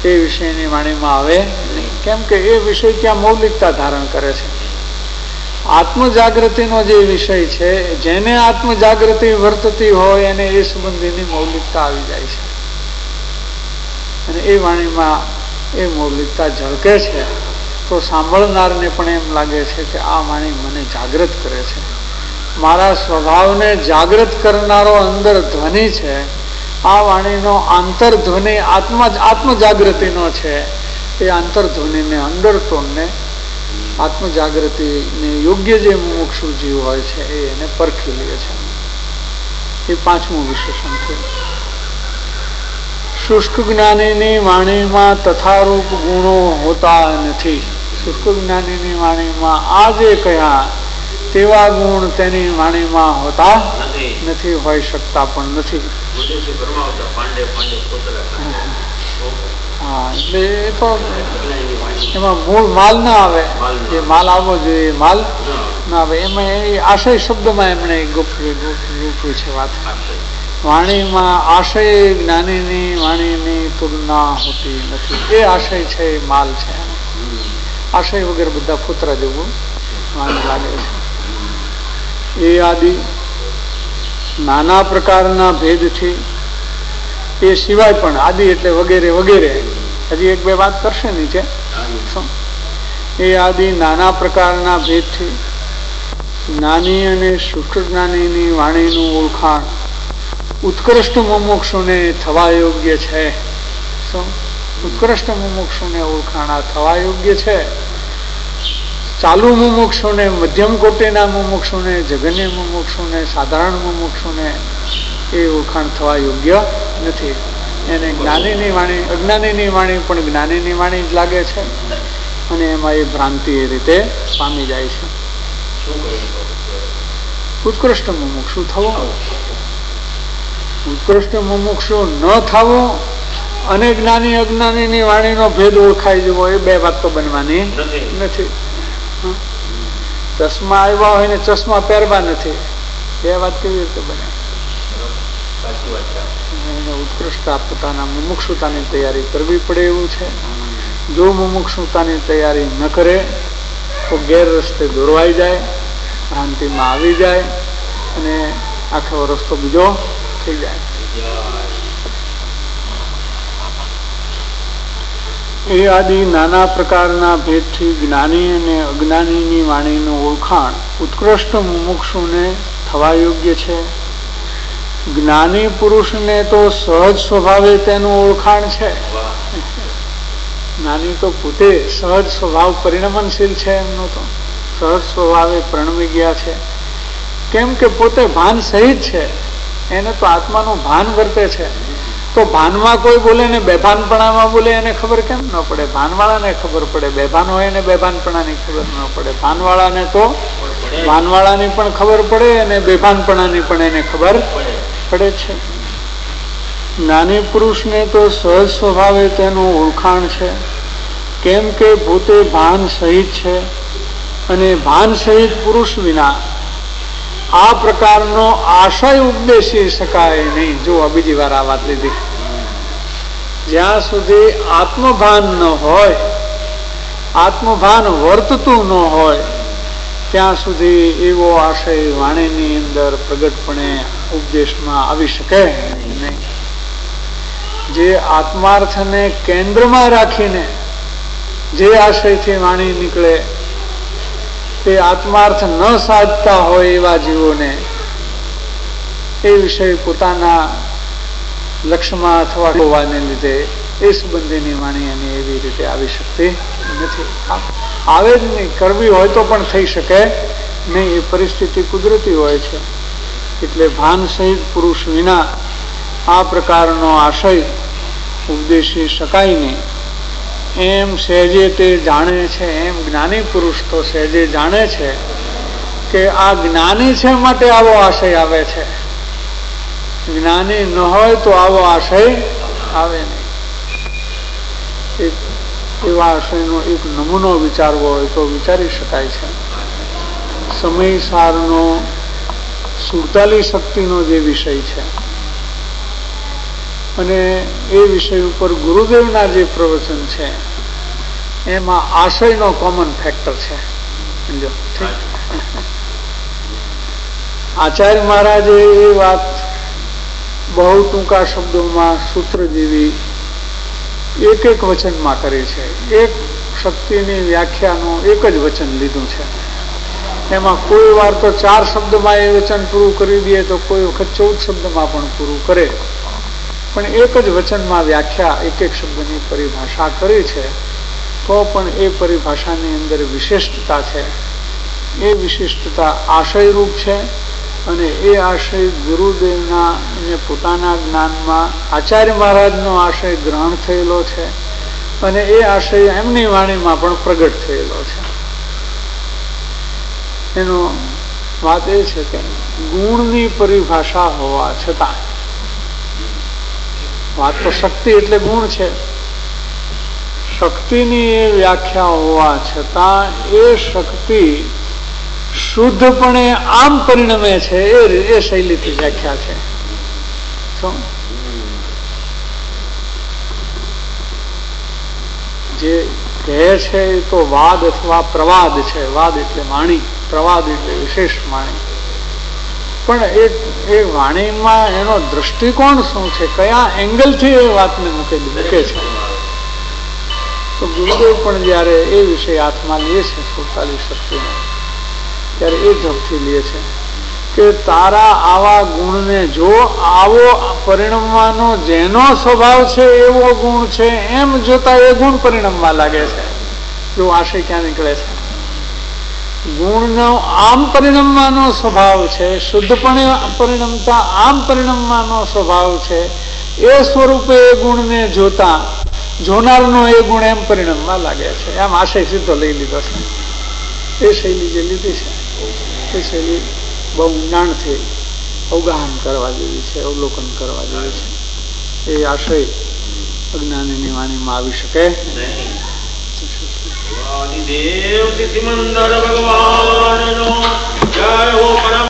એ વિષયની વાણીમાં આવે નહીં. કેમ કે એ વિષય ત્યાં મૌલિકતા ધારણ કરે છે. આત્મજાગૃતિનો જે વિષય છે, જેને આત્મજાગૃતિ વર્તતી હોય એને એ સંબંધીની મૌલિકતા આવી જાય છે અને એ વાણીમાં એ મૌલિકતા ઝળકે છે. તો સાંભળનારને પણ એમ લાગે છે કે આ વાણી મને જાગૃત કરે છે, મારા સ્વભાવને જાગૃત કરનારો અંદર ધ્વનિ છે. આ વાણીનો આંતરધ્વનિ આત્મા આત્મજાગૃતિનો છે. એ આંતરધ્વનિને અંડરટોનને આત્મજાગૃતિને યોગ્ય જે મુમુક્ષુ જીવ હોય છે એ એને પરખી લે છે. એ પાંચમું વિશેષણ છે. શુષ્ક જ્ઞાનીની વાણીમાં તથારૂપ ગુણો હોતા નથી. શુષ્ક જ્ઞાનીની વાણીમાં આ જે કહ્યા તેવા ગુણ તેની વાણીમાં હોતા નથી, હોઈ શકતા પણ નથી. હા, એટલે એ તો એમાં મૂળ માલ ના આવે, જે માલ આવવો જોઈએ માલ ના આવે. એમાં એ આશય શબ્દમાં એમણે ગોઠવી છે વાત. વાણીમાં આશય જ્ઞાનીની વાણીની તુલના હોતી નથી. એ આશય છે, એ માલ છે. આશય વગર બધા ફૂતરા જેવું વાણી લાગે છે. એ આદિ નાના પ્રકારના ભેદથી, એ સિવાય પણ આદિ એટલે વગેરે વગેરે, હજી એક બે વાત કરશે નીચે. એ આદિ નાના પ્રકારના ભેદથી જ્ઞાની અને શુષ્ક જ્ઞાનીની વાણીનું ઓળખાણ ઉત્કૃષ્ટ મુમુક્ષુને થવા યોગ્ય છે. શું ઉત્કૃષ્ટ મુમુક્ષુને ઓળખાણ આ થવા યોગ્ય છે. ચાલુ મુમુક્ષુને, મધ્યમ કોટીના મુમુક્ષુને, જઘન્ય મુમુક્ષુને, સાધારણ મુમુક્ષુને એ ઓળખાણ થવા યોગ્ય નથી. એને જ્ઞાનીની વાણી અજ્ઞાનીની વાણી પણ જ્ઞાનીની વાણી જ લાગે છે અને એમાં એ ભ્રાંતિ એ રીતે પામી જાય છે. ઉત્કૃષ્ટ મુમુક્ષુ થવું, ઉત્કૃષ્ટ મુમુક્ષુ ન થવું અને જ્ઞાની અજ્ઞાનીની વાણીનો ભેદ ઓળખાઈ જવો, એ બે વાત તો બનવાની નથી. ચશ્મા આવ્યા હોય ને ચશ્મા પહેરવા નથી, બે વાત કેવી રીતે બને? એને ઉત્કૃષ્ટતા પોતાના મુમુક્ષુતાની તૈયારી કરવી પડે એવું છે. જો મુમુક્ષુતાની તૈયારી ન કરે તો ગેરરસ્તે દોરવાઈ જાય, ભ્રાંતિમાં આવી જાય અને આખો રસ્તો બીજો થઈ જાય. એ આદિ નાના પ્રકારના ભેદથી જ્ઞાની અને અજ્ઞાનીની વાણીનું ઓળખાણ ઉત્કૃષ્ટ મુમુક્ષુને થવા યોગ્ય છે. જ્ઞાની પુરુષને તો સહજ સ્વભાવે તેનું ઓળખાણ છે. જ્ઞાની તો પોતે સહજ સ્વભાવ પરિણમનશીલ છે, એમનો તો સહજ સ્વભાવે પરિણમી ગયા છે. કેમ કે પોતે ભાન સહિત છે, એને તો આત્માનું ભાન વર્તે છે. તો ભાનમાં કોઈ બોલે ને બેભાનપણામાં બોલે એને ખબર કેમ ન પડે? ભાનવાળાને ખબર પડે. બેભાન હોય ને બેભાનપણાની ખબર ન પડે. ભાનવાળાને તો ભાનવાળાની પણ ખબર પડે અને બેભાનપણાની પણ એને ખબર પડે છે. જ્ઞાની પુરુષને તો સહજ સ્વભાવે તેનું ઓળખાણ છે. કેમ કે પોતે ભાન સહિત છે અને ભાન સહિત પુરુષ વિના આ પ્રકારનો આશય ઉપદેશી શકાય નહીં. જો બીજી વાર આ વાત લીધી. જ્યાં સુધી આત્મભાન ન હોય, આત્મભાન વર્તતું ન હોય, ત્યાં સુધી એવો આશય વાણીની અંદર પ્રગટપણે ઉપદેશમાં આવી શકે નહીં. જે આત્માર્થને કેન્દ્રમાં રાખીને જે આશયથી વાણી નીકળે તે આત્માર્થ ન સાધતા હોય એવા જીવોને એ વિષય પોતાના લક્ષ્યમાં અથવા હોવાને લીધે એ સંબંધીની વાણી એની એવી રીતે આવી શકતી નથી. આવે જ નહીં. કરવી હોય તો પણ થઈ શકે નહીં. એ પરિસ્થિતિ કુદરતી હોય છે. એટલે ભાન સહિત પુરુષ વિના આ પ્રકારનો આશય ઉપદેશી શકાય નહીં. એમ સહેજે તે જાણે છે. એમ જ્ઞાની પુરુષ તો સહેજે જાણે છે કે આ જ્ઞાની છે માટે આવો આશય આવે છે. જ્ઞાની ન હોય તો આવો આશય આવે નહીં. એવા આશયનો એક નમૂનો વિચારવો હોય તો વિચારી શકાય છે. સમય સારનો સુડતાલી શક્તિનો જે વિષય છે અને એ વિષય ઉપર ગુરુદેવના જે પ્રવચન છે એમાં આશયનો કોમન ફેક્ટર છે. સમજો? આચાર્ય મહારાજે એ વાત બહુ ટૂંકા શબ્દોમાં સૂત્ર જેવી એક એક વચનમાં કરી છે. એક શક્તિની વ્યાખ્યાનું એક જ વચન લીધું છે. એમાં કોઈ વાર તો ચાર શબ્દમાં એ વચન પૂરું કરી દે તો કોઈ વખત ચૌદ શબ્દમાં પણ પૂરું કરે, પણ એક જ વચનમાં વ્યાખ્યા એક એક શબ્દની પરિભાષા કરી છે. તો પણ એ પરિભાષાની અંદર વિશિષ્ટતા છે. એ વિશિષ્ટતા આશયરૂપ છે અને એ આશય ગુરુદેવના અને પોતાના જ્ઞાનમાં આચાર્ય મહારાજનો આશય ગ્રહણ થયેલો છે અને એ આશય એમની વાણીમાં પણ પ્રગટ થયેલો છે. એનો વાત એ છે કે ગુણની પરિભાષા હોવા છતાં, વાત તો શક્તિ એટલે ગુણ છે, શક્તિની એ વ્યાખ્યા હોવા છતાં એ શક્તિ શુદ્ધપણે આમ પરિણમે છે એ શૈલીથી વ્યાખ્યા છે. જે કહે છે એ તો વાદ અથવા પ્રવાદ છે. વાદ એટલે વાણી, પ્રવાદ એટલે વિશેષ વાણી. પણ એ એ વાણીમાં એનો દ્રષ્ટિકોણ શું છે, કયા એંગલથી એ વાતને મૂકે મૂકે છે. તો ગુરુદેવ પણ જયારે એ વિષય હાથમાં લે છે સુડતાલીસ શક્તિનો, ત્યારે એ ઝપથી લે છે કે તારા આવા ગુણને જો આવો પરિણમવાનો જેનો સ્વભાવ છે એવો ગુણ છે એમ જોતા એ ગુણ પરિણમવા લાગે છે. જો આશય ક્યાં નીકળે છે? ગુણનો આમ પરિણમવાનો સ્વભાવ છે, શુદ્ધપણે પરિણમતા આમ પરિણમવાનો સ્વભાવ છે. એ સ્વરૂપે એ ગુણને જોતા જોનારનો એ ગુણ એમ પરિણમવા લાગે છે. એમ આશય સીધો લઈ લીધો છે. એ શૈલી જે લીધી છે એ શૈલી બહુ ઊંડાણથી અવગાહન કરવા જેવી છે, અવલોકન કરવા જેવી છે. એ આશય અજ્ઞાનીની વાણીમાં આવી શકે. આદિદેવ તિથિમંદર ભગવાન